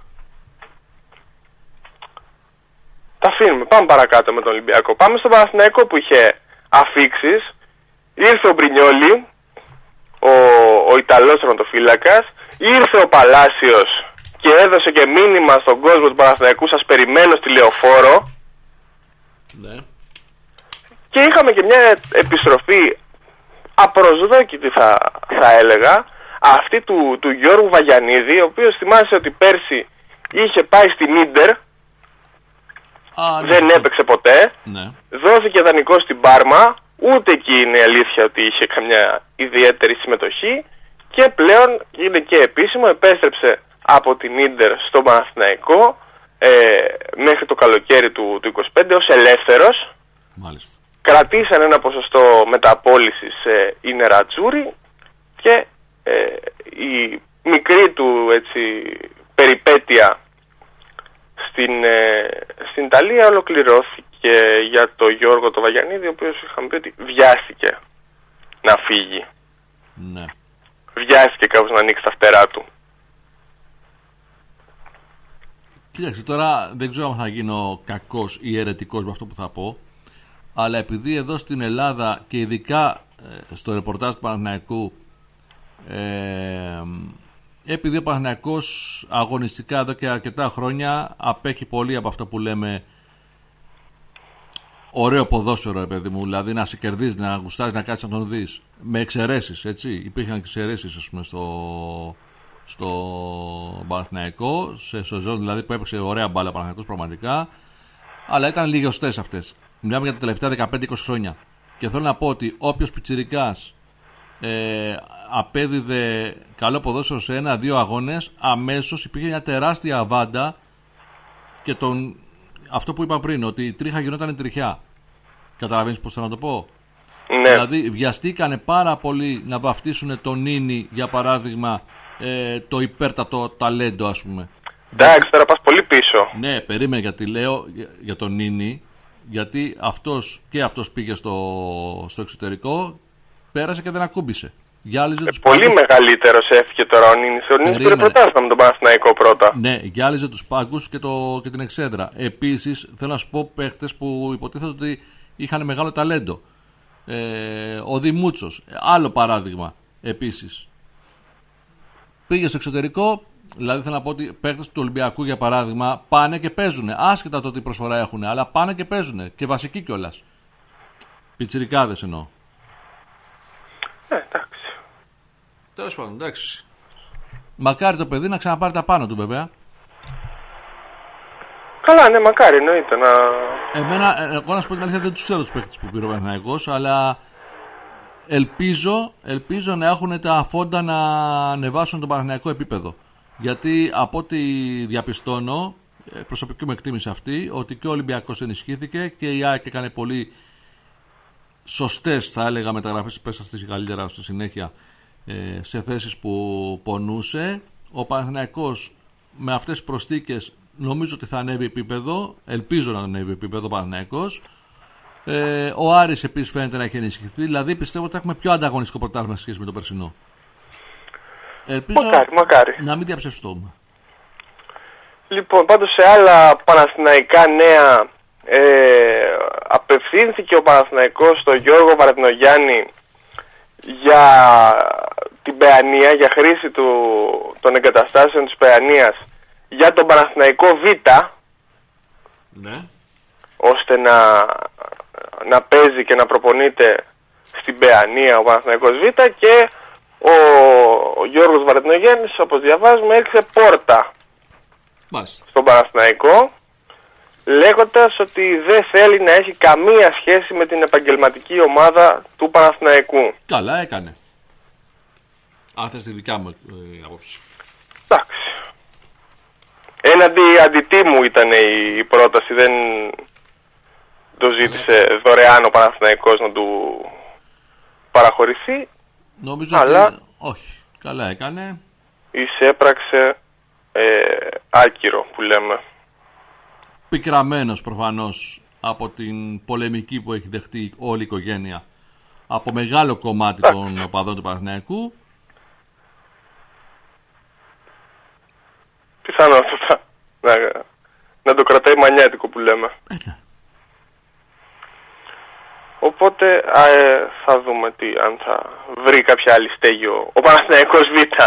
Τα αφήνουμε, πάμε παρακάτω με τον Ολυμπιακό. Πάμε στον Παναθηναϊκό που είχε αφίξεις. Ήρθε ο Μπρινιόλι, ο, ο Ιταλός τερματοφύλακας. Ήρθε ο Παλάσιος και έδωσε και μήνυμα στον κόσμο του Παναθηναϊκού, σας περιμένω στη Λεωφόρο. Ναι. Και είχαμε και μια επιστροφή απροσδόκητη θα, θα έλεγα, αυτή του, του Γιώργου Βαγιανίδη, ο οποίος θυμάσαι ότι πέρσι είχε πάει στην Ίντερ. Α, ναι, δεν ναι. έπαιξε ποτέ. Ναι. Δόθηκε δανεικό στην Πάρμα. Ούτε εκεί είναι αλήθεια ότι είχε καμιά ιδιαίτερη συμμετοχή. Και πλέον είναι και επίσημο, επέστρεψε από την Ίντερ στο Παναθηναϊκό ε, μέχρι το καλοκαίρι του, του είκοσι πέντε ως ελεύθερος. Μάλιστα. Κρατήσαν ένα ποσοστό μεταπώλησης σε Ινερατζούρι και ε, η μικρή του έτσι, περιπέτεια στην, ε, στην Ιταλία ολοκληρώθηκε για το Γιώργο το Βαγιανίδη, ο οποίος είχαμε πει ότι βιάστηκε να φύγει. Ναι. Βιάστηκε κάπως να ανοίξει τα φτερά του. Κοίταξε, τώρα δεν ξέρω αν θα γίνω κακός ή αιρετικός με αυτό που θα πω, αλλά επειδή εδώ στην Ελλάδα και ειδικά ε, στο ρεπορτάζ του Παναθηναϊκού, ε, επειδή ο Παναθηναϊκός αγωνιστικά εδώ και αρκετά χρόνια απέχει πολύ από αυτό που λέμε ωραίο ποδόσφαιρο, ρε παιδί μου, δηλαδή να σε κερδίζει, να γουστάζει, να κάτσεις να τον δεις, με εξαιρέσεις, έτσι, υπήρχαν εξαιρέσεις, ας πούμε, στο, στο Παναθηναϊκό, σε σεζόν δηλαδή που έπαιξε ωραία μπάλα ο Παναθηναϊκός πραγματικά, αλλά ήταν λιγοστές αυτές. Μιλάμε για τα τελευταία δεκαπέντε είκοσι χρόνια. Και θέλω να πω ότι όποιος πιτσιρικάς ε, απέδιδε καλό ποδόσφαιρο σε ένα-δύο αγώνες, αμέσως υπήρχε μια τεράστια αβάντα και τον, αυτό που είπα πριν, ότι η τρίχα γινόταν τριχιά. Καταλαβαίνεις πώς θέλω να το πω? Ναι. Δηλαδή βιαστήκανε πάρα πολύ να βαφτίσουν τον Νίνι, για παράδειγμα, ε, το υπέρτατο ταλέντο, ας πούμε. Εντάξει, τώρα πας πολύ πίσω. Ναι, περίμενε, γιατί λέω για, για τον Νίνι, γιατί αυτός και αυτός πήγε στο, στο εξωτερικό, πέρασε και δεν ακούμπησε. Γυάλιζε Ε, τους πολύ πάγκους. μεγαλύτερος έφυγε τώρα ο Νίνης. Ο Νίνης πήρε Περίμενε. πρωτάθλημα με τον Παναθηναϊκό πρώτα. Ναι, γυάλιζε τους πάγκους και, το, και την εξέδρα. Επίσης, θέλω να σου πω παίχτες που υποτίθεται ότι είχαν μεγάλο ταλέντο. Ε, ο Δημούτσος, άλλο παράδειγμα, επίσης. Πήγε στο εξωτερικό, δηλαδή θέλω να πω ότι παίχτες του Ολυμπιακού, για παράδειγμα, πάνε και παίζουν. Άσχετα το τι προσφορά έχουν, αλλά πάνε και παίζουν. Και βασικοί κιόλας. Πιτσιρικάδες εννοώ. Ε, εντάξει. Τέλος πάντων, εντάξει. Μακάρι το παιδί να ξαναπάρει τα πάνω του, βέβαια. Καλά, ναι, μακάρι, εννοείται να... Εμένα, ε, εγώ να σου πω την αλήθεια, δεν τους ξέρω τους παίχτες που πήρε ο Παναθηναϊκός, αλλά ελπίζω, ελπίζω να έχουν τα φόντα να ανεβάσουν το Παναθηναϊκό επίπεδο. Γιατί από ό,τι διαπιστώνω, ε, προσωπική μου εκτίμηση αυτή, ότι και ο Ολυμπιακός ενισχύθηκε και η ΑΕΚ έκανε πολύ σωστές, θα έλεγα, μεταγραφές, πέσα στις καλύτερα στη συνέχεια, ε, σε θέσεις που πονούσε. Ο Παναθηναϊκός με αυτές τις προσθήκες νομίζω ότι θα ανέβει επίπεδο, ελπίζω να ανέβει επίπεδο ο Παναθηναϊκός. Ε, ο Άρης επίσης φαίνεται να έχει ενισχυθεί, δηλαδή πιστεύω ότι θα έχουμε πιο ανταγωνιστικό πρωτάθλημα σε σχέση με το περσινό. Ελπίζω Μακάρι, μακάρι. να μην διαψευστούμε. Λοιπόν, πάντως σε άλλα παναθηναϊκά νέα, ε, απευθύνθηκε ο Παναθηναϊκός στο Γιώργο Βαρδινογιάννη για την Παιανία, για χρήση του, των εγκαταστάσεων της Παιανίας για τον Παναθηναϊκό Β, Ναι. ώστε να, να παίζει και να προπονείται στην Παιανία ο Παναθηναϊκός Β, και ο, ο Γιώργος Βαρδινογιάννης, όπως διαβάζουμε, έριξε πόρτα Μάλιστα. στον Παναθηναϊκό, λέγοντας ότι δεν θέλει να έχει καμία σχέση με την επαγγελματική ομάδα του Παναθηναϊκού. Καλά έκανε. Αν θες τη δικιά μου ε, απόψη. Εντάξει. Έναντι αντιτίμου ήταν η, η πρόταση, δεν το ζήτησε δωρεάν ο Παναθηναϊκός να του παραχωρηθεί. Νομίζω Αλλά- ότι όχι. Καλά έκανε. Εισέπραξε ε, άκυρο που λέμε. Πικραμένος προφανώς από την πολεμική που έχει δεχτεί όλη η οικογένεια από μεγάλο κομμάτι των οπαδών του Παναθηναϊκού. Πιθανότατα να, να το κρατάει μανιάτικο που λέμε. Οπότε α, ε, θα δούμε τι, αν θα βρει κάποια άλλη στέγη ο, ο Παναθηναϊκός Β.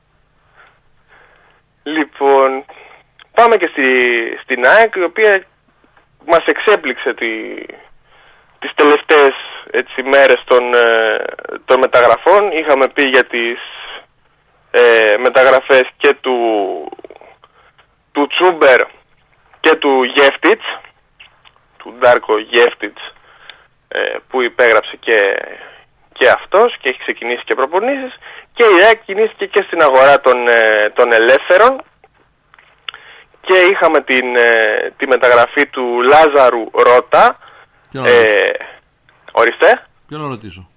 Λοιπόν, πάμε και στη, στην ΑΕΚ, η οποία μας εξέπληξε τη, τις τελευταίες έτσι, μέρες των, ε, των μεταγραφών. Είχαμε πει για τις ε, μεταγραφές και του, του Τσούμπερ και του Γεύτιτς, του Ντάρκο Γεύτιτς, ε, που υπέγραψε και, και αυτός και έχει ξεκινήσει και προπονήσεις, και η ΑΕΚ κινήθηκε και στην αγορά των, ε, των ελεύθερων, και είχαμε την, ε, τη μεταγραφή του Λάζαρου Ρώτα. Ποιο να ρωτήσω. ε, Ορίστε. Ποιο να ρωτήσω.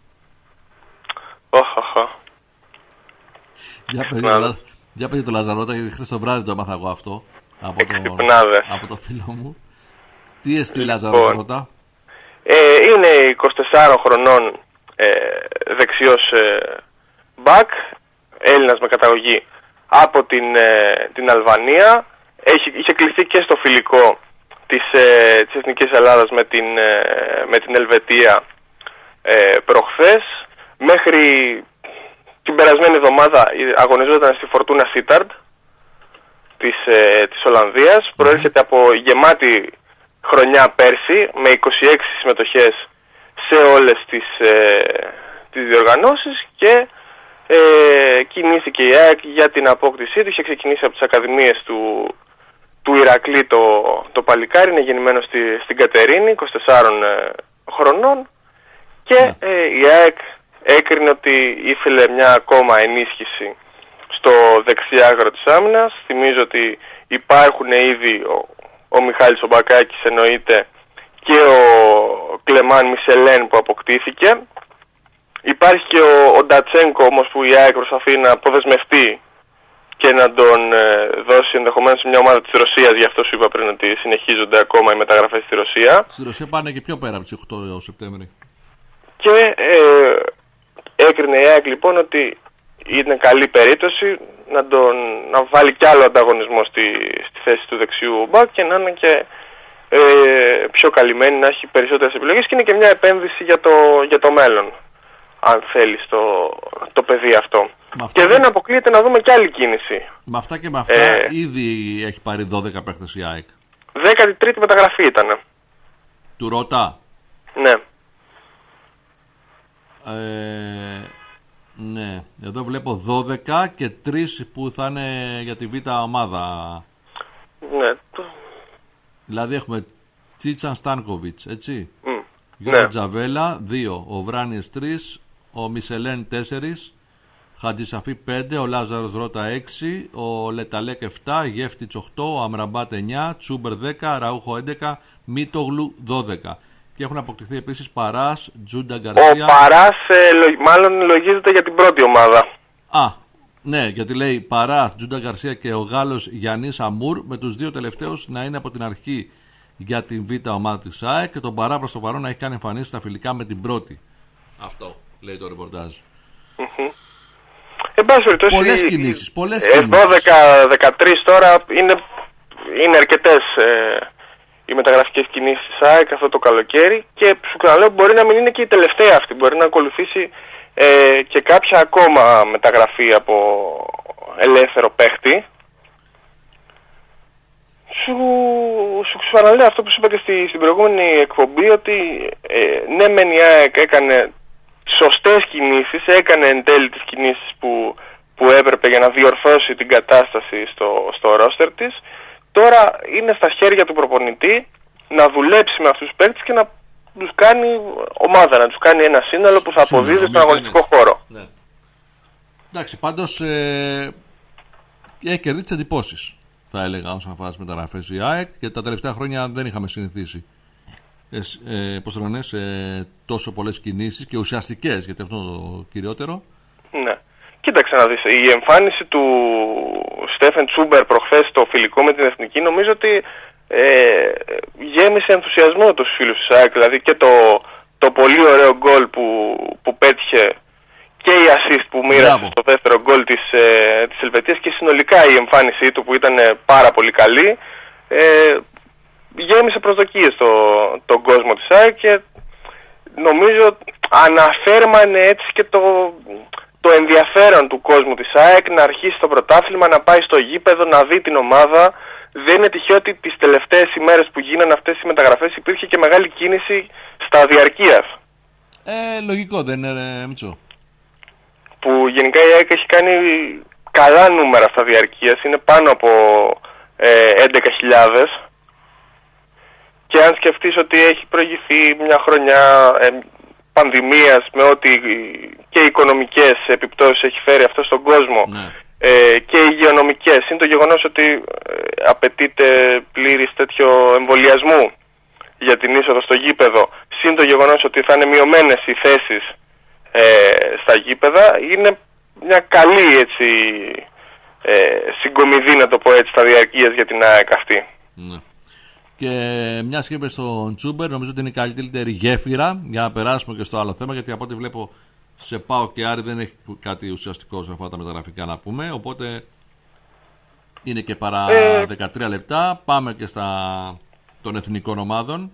Οχ, Για πες Να για δω. το- για πες για το Λαζαρότα, γιατί χθες το βράδυ το έμαθα εγώ αυτό από Έξυπνάδες. το, από το φίλο μου. Τι εστί Λάζαρος Λοιπόν, ρώτα? Ε, είναι είκοσι τεσσάρων χρονών ε, δεξιός ε, μπακ, Έλληνας με καταγωγή από την, ε, την Αλβανία. Έχει, είχε κληθεί και στο φιλικό της, ε, της Εθνικής Ελλάδας με την, ε, με την Ελβετία ε, προχθές. Μέχρι την περασμένη εβδομάδα αγωνιζόταν στη Φορτούνα Σίταρντ της, ε, της Ολλανδίας. Προέρχεται από γεμάτη χρονιά πέρσι με είκοσι έξι συμμετοχές σε όλες τις, ε, τις διοργανώσεις και ε, κινήθηκε η ΑΕΚ για την απόκτησή του. Είχε ξεκινήσει από τις ακαδημίες του, του Ηρακλή το, το παλικάρι, είναι γεννημένο στη, στην Κατερίνη, είκοσι τεσσάρων ε, χρονών και ε, η ΑΕΚ έκρινε ότι ήθελε μια ακόμα ενίσχυση στο δεξιάγρο της άμυνας. Θυμίζω ότι υπάρχουν ήδη ο, ο Μιχάλης ο Μπακάκης εννοείται και ο Κλεμάν Μισελέν που αποκτήθηκε. Υπάρχει και ο, ο Ντατσένκο όμως που η ΑΕΚ προσπαθεί να αποδεσμευτεί και να τον ε, δώσει ενδεχομένως σε μια ομάδα της Ρωσίας. Γι' αυτό σου είπα πριν ότι συνεχίζονται ακόμα οι μεταγραφές στη Ρωσία. Στη Ρωσία πάνε και πιο πέρα από τις οκτώ Σεπτέμβρη. Και ε, έκρινε η ΑΕΚ λοιπόν ότι είναι καλή περίπτωση να, τον, να βάλει κι άλλο ανταγωνισμό στη, στη θέση του δεξιού μπακ και να είναι και ε, πιο καλυμμένη, να έχει περισσότερες επιλογές και είναι και μια επένδυση για το, για το μέλλον, αν θέλει το, το παιδί αυτό. Και δεν αποκλείεται να δούμε κι άλλη κίνηση. Με αυτά και με αυτά ε, ήδη έχει πάρει δώδεκα παίχτες η ΑΕΚ. δέκατη τρίτη μεταγραφή ήταν. Του Ρώτα. Ναι. Ε, ναι, εδώ βλέπω δώδεκα και τρεις που θα είναι για τη β' ομάδα. Ναι. Δηλαδή έχουμε Τσίτσαν Στάνκοβιτς, έτσι. Mm. Γιώργο Ναι. Τζαβέλα, δύο. Ο Βράνιες, τρεις. Ο Μισελέν, τέσσερις. Χατζησαφή, πέντε. Ο Λάζαρος Ρώτα, έξι. Ο Λεταλέκ, επτά. Γεύτιτς, οκτώ. Ο Αμραμπάτ, εννιά. Τσούμπερ, δέκα. Ραούχο, έντεκα. Μίτογλου, δώδεκα. Και έχουν αποκτηθεί επίσης Παράς, Τζούντα Γκαρσία. Ο Παράς ε, λο, μάλλον λογίζεται για την πρώτη ομάδα. Α, ναι, γιατί λέει Παράς, Τζούντα Γκαρσία και ο Γάλλος Γιαννής Αμούρ, με τους δύο τελευταίους να είναι από την αρχή για την β' ομάδα της ΑΕΚ και τον Παρά προς το παρόν να έχει κάνει εμφανίσεις στα φιλικά με την πρώτη. Αυτό λέει το ρεπορτάζ. Mm-hmm. Εν πάση περιπτώσει, πολλές κινήσεις, πολλές ε, κινήσεις. δώδεκα δεκατρείς τώρα είναι, είναι αρκετές ε, οι μεταγραφικές κινήσεις της ΑΕΚ αυτό το καλοκαίρι και σου ξαναλέω μπορεί να μην είναι και η τελευταία αυτή, μπορεί να ακολουθήσει ε, και κάποια ακόμα μεταγραφή από ελεύθερο παίχτη. Σου, σου ξαναλέω αυτό που σου είπα και στη, στην προηγούμενη εκπομπή ότι ε, ναι μεν η ΑΕΚ έκανε σωστές κινήσεις, έκανε εν τέλει τις κινήσεις που, που έπρεπε για να διορθώσει την κατάσταση στο, στο ρόστερ της. Τώρα είναι στα χέρια του προπονητή να δουλέψει με αυτούς τους παίκτες και να τους κάνει ομάδα, να τους κάνει ένα σύνολο που θα αποδίδει στον αγωνιστικό χώρο. Ναι. Εντάξει, πάντως ε, έχει κερδίσει τις εντυπώσεις, θα έλεγα, όσον αφορά τις μεταγραφές η ΑΕΚ και τα τελευταία χρόνια δεν είχαμε συνηθίσει ε, ε, πώς το λένε, ε, τόσο πολλές κινήσεις και ουσιαστικές, γιατί αυτό είναι το κυριότερο. Ναι. Κοίταξε να δεις, η εμφάνιση του Στέφεν Τσούμπερ προχθές στο φιλικό με την Εθνική νομίζω ότι ε, γέμισε ενθουσιασμό τους φίλους της ΑΕΚ, δηλαδή και το, το πολύ ωραίο γκολ που, που πέτυχε και η assist που μοίρασε στο δεύτερο γκολ της, ε, της Ελβετίας και συνολικά η εμφάνισή του που ήταν πάρα πολύ καλή ε, γέμισε προσδοκίες το, τον κόσμο της ΑΕΚ και νομίζω αναφέρμανε έτσι και το, το ενδιαφέρον του κόσμου της ΑΕΚ να αρχίσει το πρωτάθλημα, να πάει στο γήπεδο, να δει την ομάδα. Δεν είναι τυχαίο ότι τις τελευταίες ημέρες που γίνανε αυτές οι μεταγραφές υπήρχε και μεγάλη κίνηση στα διαρκείας. Ε, λογικό δεν είναι, ρε Μητσό. Που γενικά η ΑΕΚ έχει κάνει καλά νούμερα στα διαρκείας, είναι πάνω από ε, έντεκα χιλιάδες. Και αν σκεφτείς ότι έχει προηγηθεί μια χρονιά ε, πανδημίας με ό,τι και οικονομικές επιπτώσεις έχει φέρει αυτό στον κόσμο, ναι. ε, και υγειονομικές, είναι το γεγονός ότι ε, απαιτείται πλήρης τέτοιο εμβολιασμού για την είσοδο στο γήπεδο, συν το γεγονός ότι θα είναι μειωμένες οι θέσεις ε, στα γήπεδα, είναι μια καλή έτσι ε, συγκομιδή, να το πω έτσι, στα διαρκείας για την ΑΕΚ αυτή. Ναι. Και μια και είπε στον Τσούμπερ, νομίζω ότι είναι η καλύτερη γέφυρα για να περάσουμε και στο άλλο θέμα. Γιατί από ό,τι βλέπω σε ΠΑΟΚ και Άρη δεν έχει κάτι ουσιαστικό σε αυτά τα μεταγραφικά να πούμε. Οπότε είναι και παρά ε... δεκατρία λεπτά. Πάμε και στα των εθνικών ομάδων.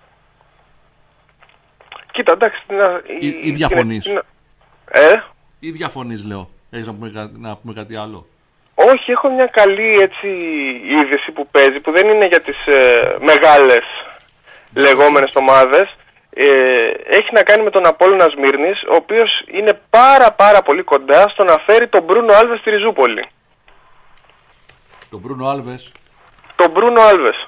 Κοίτα, εντάξει. Να... Ή, ή διαφωνείς. Ε? Ή διαφωνείς, λέω. Έχεις να πούμε, να πούμε κάτι άλλο? Όχι, έχω μια καλή έτσι είδηση που παίζει, που δεν είναι για τις ε, μεγάλες λεγόμενες ομάδες. Ε, έχει να κάνει με τον Απόλλωνα Σμύρνης, ο οποίος είναι πάρα πάρα πολύ κοντά στο να φέρει τον Μπρούνο Άλβες στη Ριζούπολη. Τον Μπρούνο Άλβες? Τον Μπρούνο Άλβες,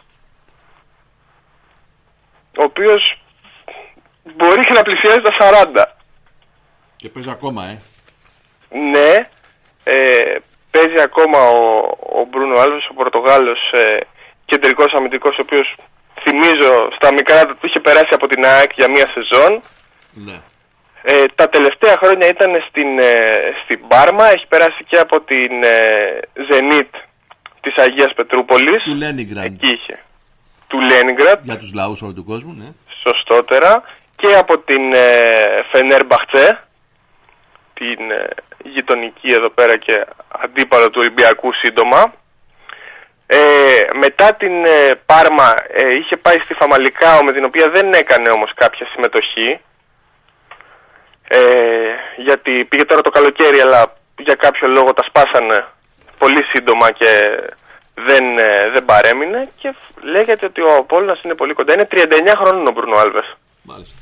ο οποίος μπορεί και να πλησιάζει τα σαράντα. Και παίζει ακόμα, ε. Ναι, ε, παίζει ακόμα ο, ο Μπρούνο Άλβες, ο Πορτογάλος ε, κεντρικός αμυντικός, ο οποίος θυμίζω στα μικρά του είχε περάσει από την ΑΕΚ για μία σεζόν. Ναι. Ε, τα τελευταία χρόνια ήταν στην, ε, στην Πάρμα, έχει περάσει και από την ε, Ζενίτ της Αγίας Πετρούπολης. Του Λένιγκραντ. Εκεί είχε. Του Λένιγκραντ. Για τους λαούς όλου του κόσμου, ναι. Σωστότερα. Και από την ε, Φενέρμπαχτσε, την ε, γειτονική εδώ πέρα και αντίπαλο του Ολυμπιακού σύντομα. Ε, μετά την ε, Πάρμα ε, είχε πάει στη Φαμαλικάο, με την οποία δεν έκανε όμως κάποια συμμετοχή, ε, γιατί πήγε τώρα το καλοκαίρι, αλλά για κάποιο λόγο τα σπάσανε πολύ σύντομα και δεν, ε, δεν παρέμεινε, και λέγεται ότι ο Απόλλωνας είναι πολύ κοντά. Είναι τριάντα εννιά χρόνων ο Μπρούνο Άλβες. Μάλιστα.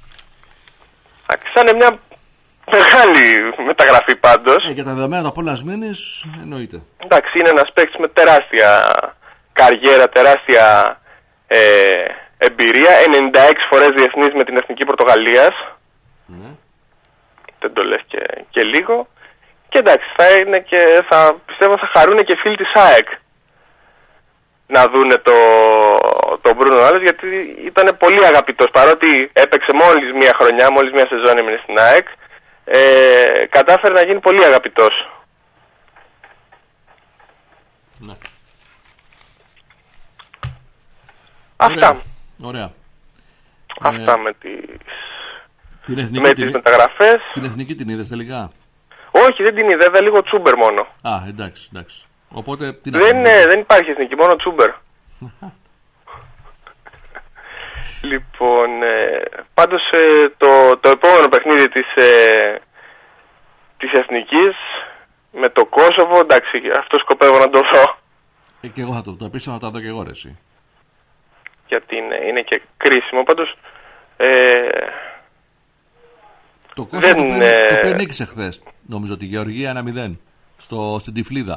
Άξανε μια μεγάλη μεταγραφή πάντως. Ε, για τα δεδομένα του Απόλλωνα Σμύρνης εννοείται. Εντάξει, είναι ένας παίκτης με τεράστια καριέρα, τεράστια ε, εμπειρία. ενενήντα έξι φορές διεθνής με την Εθνική Πορτογαλίας. Ναι. Δεν το λες και, και λίγο. Και εντάξει, θα είναι και θα, πιστεύω θα χαρούν και φίλοι της ΑΕΚ να δούνε το, το Μπρούνο Άλβες, γιατί ήταν πολύ αγαπητός. Παρότι έπαιξε μόλις μία χρονιά, μόλις μία σεζόν έμεινε στην ΑΕΚ, ε, κατάφερε να γίνει πολύ αγαπητός. Ναι. Αυτά. Ωραία. Ωραία. Αυτά ε, με τις, την εθνική, με την, τις μεταγραφές. Την εθνική την είδες τελικά? Όχι, δεν την είδα, είδα λίγο Τσούμπερ μόνο. Α, εντάξει, εντάξει. Οπότε, τι δεν, να ε, δεν υπάρχει εθνική, μόνο Τσούμπερ. Λοιπόν, ε, πάντως ε, το, το επόμενο παιχνίδι της, ε, της εθνικής με το Κόσοβο, εντάξει, αυτό σκοπεύω να το δω. Ε, και εγώ θα το δω, επίσης θα το δω και εγώ, ρε εσύ. Γιατί είναι, είναι και κρίσιμο, πάντως ε, το Κόσοβο δεν, το οποίο, ε, το οποίο νίκησε χθες, νομίζω, τη Γεωργία ένα μηδέν στο, στην Τυφλίδα.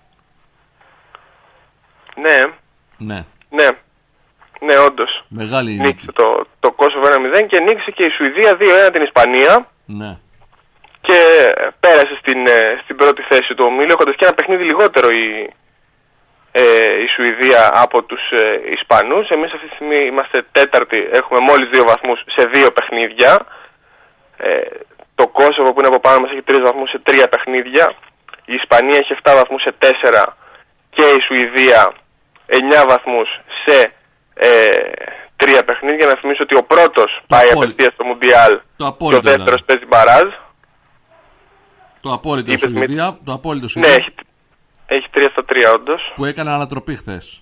Ναι. Ναι. Ναι. Ναι, όντως. Μεγάλη νίκησε νίκη. το, το Κόσοβο ένα μηδέν και νίκησε και η Σουηδία δύο ένα την Ισπανία. Ναι. Και πέρασε στην, στην πρώτη θέση του ομίλου, έχοντας και ένα παιχνίδι λιγότερο η, ε, η Σουηδία από τους ε, Ισπανούς. Εμείς αυτή τη στιγμή είμαστε τέταρτη, έχουμε μόλις δύο βαθμούς σε δύο παιχνίδια. Ε, το Κόσοβο που είναι από πάνω μας έχει τρεις βαθμούς σε τρία παιχνίδια. Η Ισπανία έχει επτά βαθμούς σε τέσσερα και η Σουηδία εννιά βαθμούς σε ε, τρία παιχνίδια. Να θυμίσω ότι ο πρώτος πάει απευθείας στο Μουντιάλ και ο δεύτερος δηλαδή παίζει μπαράζ. Το απόλυτο Είπες Σουηδία, με... το απόλυτο Σουηδία. Ναι, έχει, έχει τρία στα τρία όντως. Που έκανε ανατροπή χθες.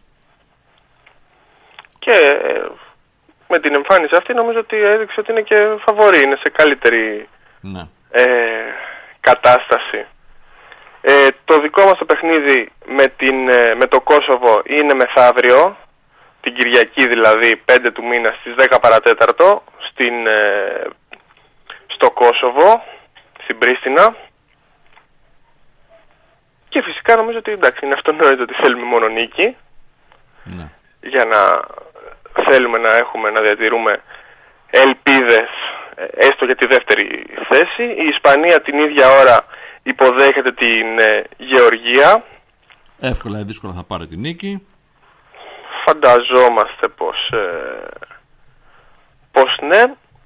Και ε, με την εμφάνιση αυτή νομίζω ότι έδειξε ότι είναι και φαβορί, είναι σε καλύτερη ναι. ε, κατάσταση. Ε, το δικό μας το παιχνίδι με, την, ε, με το Κόσοβο είναι μεθαύριο, την Κυριακή δηλαδή, πέντε του μήνα στις δέκα παρατέταρτο, στην, ε, στο Κόσοβο, στην Πρίστινα. Και φυσικά νομίζω ότι εντάξει, είναι αυτονόητο ότι θέλουμε μόνο νίκη. Ναι. Για να θέλουμε να έχουμε, να διατηρούμε ελπίδες έστω για τη δεύτερη θέση. Η Ισπανία την ίδια ώρα υποδέχεται την ε, Γεωργία. Εύκολα ή δύσκολα θα πάρει την νίκη. Φανταζόμαστε πως, ε, πως ναι.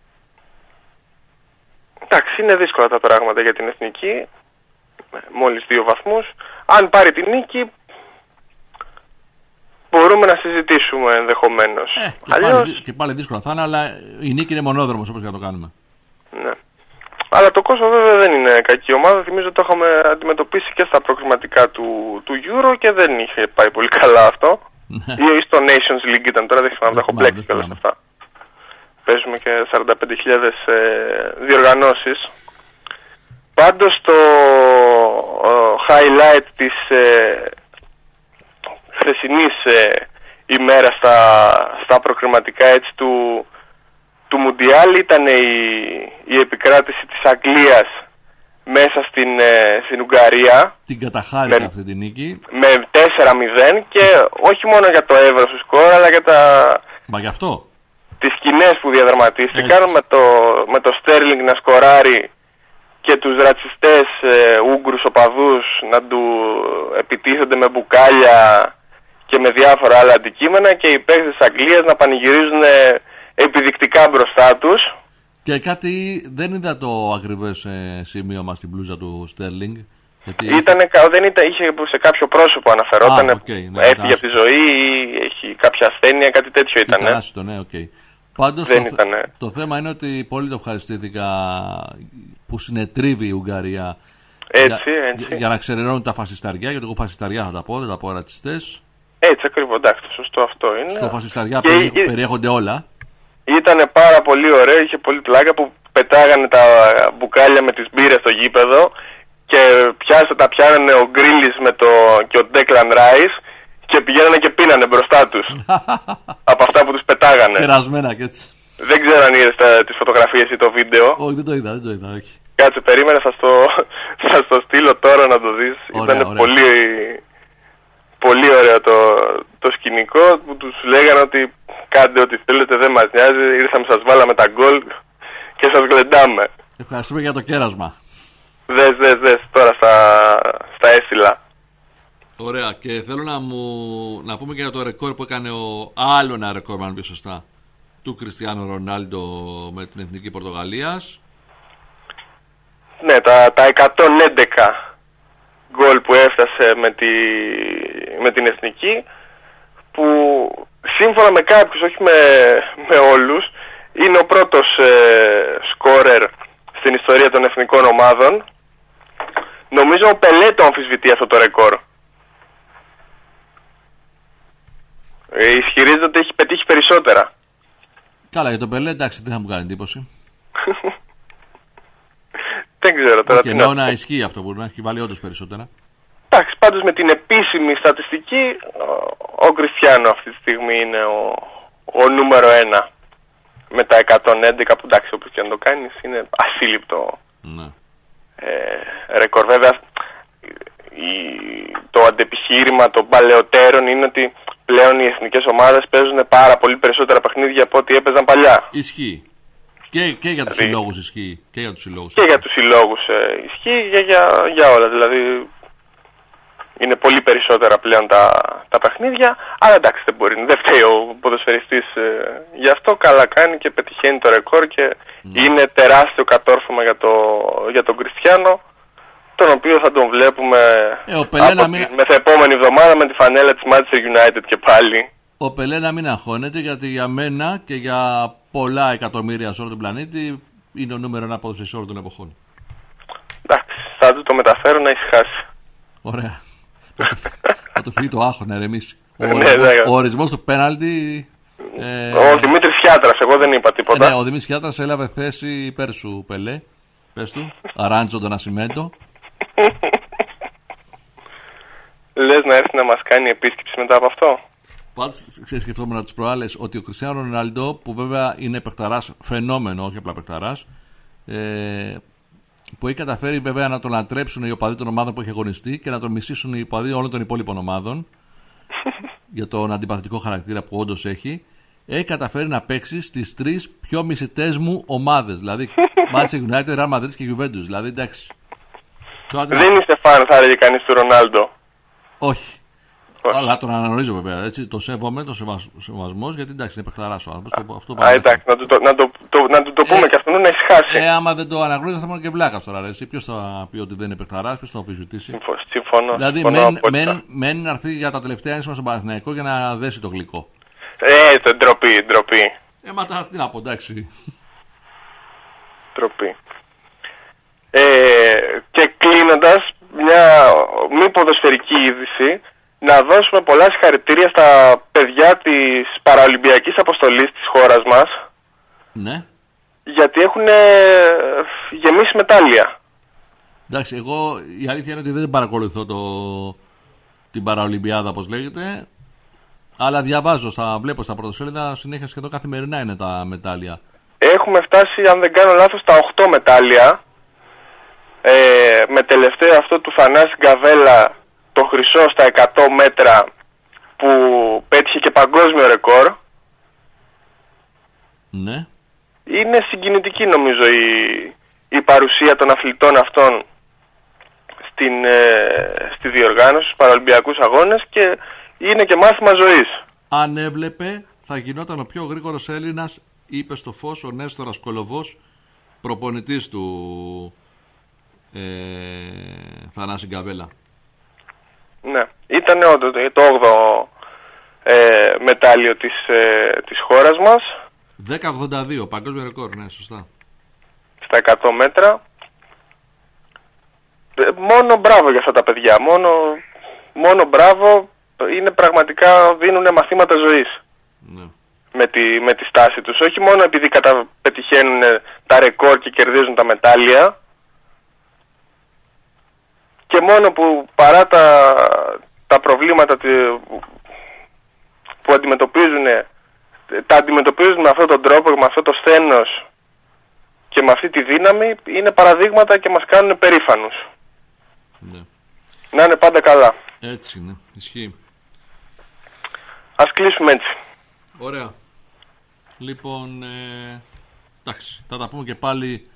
Εντάξει, είναι δύσκολα τα πράγματα για την εθνική. Μόλις δύο βαθμούς. Αν πάρει την νίκη μπορούμε μπορούμε να συζητήσουμε ενδεχομένως. Ε, και, Αλλιώς... πάλι, και πάλι δύσκολα θα είναι, αλλά η νίκη είναι μονόδρομος όπως και να το κάνουμε. Ναι. Αλλά το Kosovo βέβαια δεν είναι κακή ομάδα. Θυμίζω ότι το είχαμε αντιμετωπίσει και στα προκριματικά του, του Euro και δεν είχε πάει πολύ καλά αυτό. Ή στο Nations League ήταν, τώρα δεν θυμάμαι, τα έχω μπλέξει και όλα αυτά. Παίζουμε και σαράντα πέντε χιλιάδες ε, διοργανώσεις. Πάντως το ε, highlight της ε, χθεσινής ε, ημέρας στα, στα προκριματικά έτσι του, του Μουντιάλ ήταν η, η επικράτηση της Αγγλίας μέσα στην, ε, στην Ουγγαρία. Την καταχάρηκα αυτή την νίκη. Με τέσσερα μηδέν και όχι μόνο για το εύρος του σκορ, αλλά για τα... Μα γι' αυτό. Τις σκηνές που διαδραματίστηκαν με το, με το Στέρλινγκ να σκοράρει και τους ρατσιστές ε, Ούγγρους οπαδούς να του επιτίθενται με μπουκάλια και με διάφορα άλλα αντικείμενα και οι παίκτες της Αγγλίας να πανηγυρίζουν επιδεικτικά μπροστά τους. Και κάτι δεν είδα το ακριβές ε, σημείωμα στην μπλούζα του Στέρλινγκ. Ήτανε, δεν ήταν, είχε σε κάποιο πρόσωπο αναφερόταν, ah, okay, ναι, έφυγε από τη ζωή ή έχει κάποια ασθένεια, κάτι τέτοιο ήταν. Ήταν άσυτο, ναι, οκ. Okay. Πάντως δεν το, ήτανε. το θέμα είναι ότι πολύ το ευχαριστήθηκα που συνετρίβει η Ουγγαρία έτσι, για, έτσι. Για, για να ξερερώνουν τα φασισταριά, γιατί εγώ φασισταριά θα τα πω, δεν τα πω ρατσιστές. Έτσι ακριβώς, εντάξει, σωστό αυτό είναι. Στο φασισταριά περι, ή, περιέχονται όλα. Ήτανε πάρα πολύ ωραίο, είχε πολύ πλάκα που πετάγανε τα μπουκάλια με τις μπύρες στο γήπεδο και πιάσε, τα πιάνανε ο Γκρίλις με το, και ο Ντέκλαν Ράις και πηγαίνανε και πίνανε μπροστά τους από αυτά που τους πετάγανε. Περασμένα και έτσι. Δεν ξέρω αν είδες τα, τις φωτογραφίες ή το βίντεο. Όχι, δεν το είδα, δεν το είδα, όχι. Κάτσε, περίμενε, θα στο, θα στο στείλω τώρα να το δεις. Ήταν πολύ, πολύ ωραίο το, το σκηνικό που τους λέγανε ότι κάντε ό,τι θέλετε, δεν μας νοιάζει, ήρθαμε, σας βάλαμε τα γκολ και σας γλεντάμε. Ευχαριστούμε για το κέρασμα. Δες, δες, δες, τώρα στα, στα έσυλα. Ωραία, και θέλω να, μου, να πούμε και για το ρεκόρ που έκανε ο άλλο ένα ρεκόρ, αν πιο σωστά, του Κριστιάνο Ρονάλντο με την Εθνική Πορτογαλίας. Ναι, τα, τα εκατόν έντεκα γκολ που έφτασε με, τη, με την Εθνική, που σύμφωνα με κάποιους, όχι με, με όλους, είναι ο πρώτος ε, σκόρερ στην ιστορία των εθνικών ομάδων. Νομίζω ο Πελέ το αμφισβητεί αυτό το ρεκόρ. Ε, ισχυρίζεται ότι έχει πετύχει περισσότερα. Καλά, για τον Πελέ εντάξει, δεν θα μου κάνει εντύπωση. Δεν ξέρω τώρα τι να... να ισχύει αυτό, μπορεί να έχει βάλει όντως περισσότερα. Εντάξει, πάντως με την επίσημη στατιστική ο, ο Κριστιάνο αυτή τη στιγμή είναι ο, ο νούμερο ένα. Με τα εκατόν έντεκα που εντάξει, όπως και να το κάνεις είναι ασύλληπτο ναι. ε, ρεκόρ. Βέβαια η, το αντεπιχείρημα των παλαιότερων είναι ότι πλέον οι εθνικές ομάδες παίζουν πάρα πολύ περισσότερα παιχνίδια από ό,τι έπαιζαν παλιά. Ισχύει. Και, και για τους δηλαδή, συλλόγους ισχύει. Και για τους συλλόγους, και για τους συλλόγους ε, ισχύει και για, για όλα. Δηλαδή είναι πολύ περισσότερα πλέον τα, τα παιχνίδια. Αλλά εντάξει, δεν μπορεί. Δεν φταίει ο ποδοσφαιριστής ε, γι' αυτό. Καλά κάνει και πετυχαίνει το ρεκόρ και ναι. Είναι τεράστιο κατόρθωμα για, το, για τον Κριστιάνο, τον οποίο θα τον βλέπουμε ε, ο Πελέ από μην... τη μεθεπόμενη εβδομάδα με τη φανέλα της Manchester United και πάλι. Ο Πελέ να μην αγχώνεται, γιατί για μένα και για πολλά εκατομμύρια σε όλο τον πλανήτη είναι ο νούμερο ένα ποδοσφαιριστής όλων των εποχών. Εντάξει, θα του το μεταφέρω να ησυχάσει. Ωραία. Θα του φύγει το άγχος να ηρεμήσει. Ο, ναι, ορισμός, ναι, ο ορισμός του πέναλτι. Ε... Ο Δημήτρης Χιάτρας, εγώ δεν είπα τίποτα. Ε, ναι, ο Δημήτρης Χιάτρας έλαβε θέση υπέρ σου, Πελέ. Πες του, Αράντζο τον Ασημέντο. Λες να έρθει να μας κάνει επίσκεψη μετά από αυτό. Πάντως σκεφτόμουν τις προάλλες ότι ο Κριστιάνο Ρονάλντο, που βέβαια είναι παιχταράς φαινόμενο, όχι απλά παιχταράς, ε, που έχει καταφέρει βέβαια να τον λατρέψουν οι οπαδοί των ομάδων που έχει αγωνιστεί και να τον μισήσουν οι οπαδοί όλων των υπόλοιπων ομάδων για τον αντιπαθητικό χαρακτήρα που όντως έχει, έχει καταφέρει να παίξει στις τρεις πιο μισητές μου ομάδες. Δηλαδή Manchester United, Real Madrid και Juventus. Δηλαδή εντάξει. Δεν είστε φαν, θα έλεγε κανείς, του Ρονάλντο. Όχι. σαφώς. Αλλά τον αναγνωρίζω βέβαια. Έτσι, το σέβομαι, το σεβασμό, γιατί εντάξει είναι παιχταράς ο άνθρωπος. Αυτό Α, εντάξει, να του το, να το, το, να του το πούμε ε, και αυτόν να ησυχάσει. Ε, άμα δεν το αναγνωρίζει θα μόνο και βλάκα τώρα. Ποιο θα πει ότι δεν είναι παιχταράς, ποιο θα το αμφισβητήσει. Συμφωνώ. Δηλαδή μένει να έρθει για τα τελευταία ένσημα στον Παναθηναϊκό για να δέσει το γλυκό. Ε, το ντροπή, ντροπή. Ε, μα τα, τι να πω, εντάξει. Ντροπή. Ε, και κλείνοντας, μια μη ποδοσφαιρική είδηση, να δώσουμε πολλά συγχαρητήρια στα παιδιά της παραολυμπιακής αποστολής της χώρας μας. Ναι. Γιατί έχουν γεμίσει μετάλλια. Εντάξει, εγώ η αλήθεια είναι ότι δεν παρακολουθώ το, την παραολυμπιάδα όπως λέγεται, αλλά διαβάζω, στα, βλέπω στα πρωτοσέλιδα συνέχεια σχεδόν καθημερινά είναι τα μετάλλια. Έχουμε φτάσει, αν δεν κάνω λάθος, στα οκτώ μετάλλια. Ε, με τελευταίο αυτό του Θανάση Γκαβέλα, το χρυσό στα εκατό μέτρα, που πέτυχε και παγκόσμιο ρεκόρ. Ναι. Είναι συγκινητική νομίζω η, η παρουσία των αθλητών αυτών στην, ε, στη διοργάνωση, στους παραολυμπιακούς αγώνες, και είναι και μάθημα ζωής. Αν έβλεπε θα γινόταν ο πιο γρήγορος Έλληνας, είπε στο Φως ο Νέστορας Κολοβός, προπονητής του ε, Θανάση Γκαβέλα. Ναι, ήταν το, το όγδοο ε, μετάλλιο της, ε, της χώρας μας. δέκα ογδόντα δύο, παγκόσμιο ρεκόρ, ναι, σωστά. Στα εκατό μέτρα. Ε, μόνο μπράβο για αυτά τα παιδιά, μόνο, μόνο μπράβο, είναι πραγματικά, δίνουν μαθήματα ζωής. Ναι. Με τη, με τη στάση τους, όχι μόνο επειδή κατα, πετυχαίνουν τα ρεκόρ και κερδίζουν τα μετάλλια, και μόνο που παρά τα, τα προβλήματα που αντιμετωπίζουν, τα αντιμετωπίζουν με αυτόν τον τρόπο, με αυτό το σθένος και με αυτή τη δύναμη, είναι παραδείγματα και μας κάνουν περήφανους. Ναι. Να είναι πάντα καλά. Έτσι είναι, ισχύει. Ας κλείσουμε έτσι. Ωραία. Λοιπόν, ε, εντάξει, θα τα πούμε και πάλι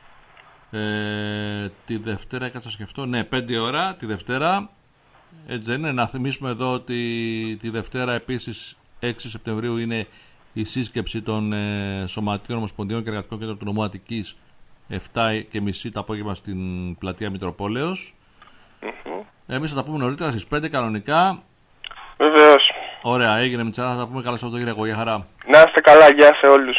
ε, τη Δευτέρα, κάτσα σκεφτώ, ναι, πέντε ώρα τη Δευτέρα. Έτσι είναι, να θυμίσουμε εδώ ότι τη Δευτέρα επίσης έξι Σεπτεμβρίου είναι η σύσκεψη των ε, Σωματείων Ομοσπονδιών και Εργατικών Κέντρων του Νομού Αττικής, επτά και μισή το απόγευμα στην πλατεία Μητροπόλεως. Mm-hmm. Εμείς θα τα πούμε νωρίτερα στις πέντε κανονικά. Βεβαίως. Ωραία, έγινε Μητσάρα, θα τα πούμε. Καλά Σαββατοκύριακο, για χαρά. Να είστε καλά, γεια σε όλους.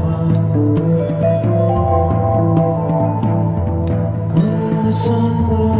The sun will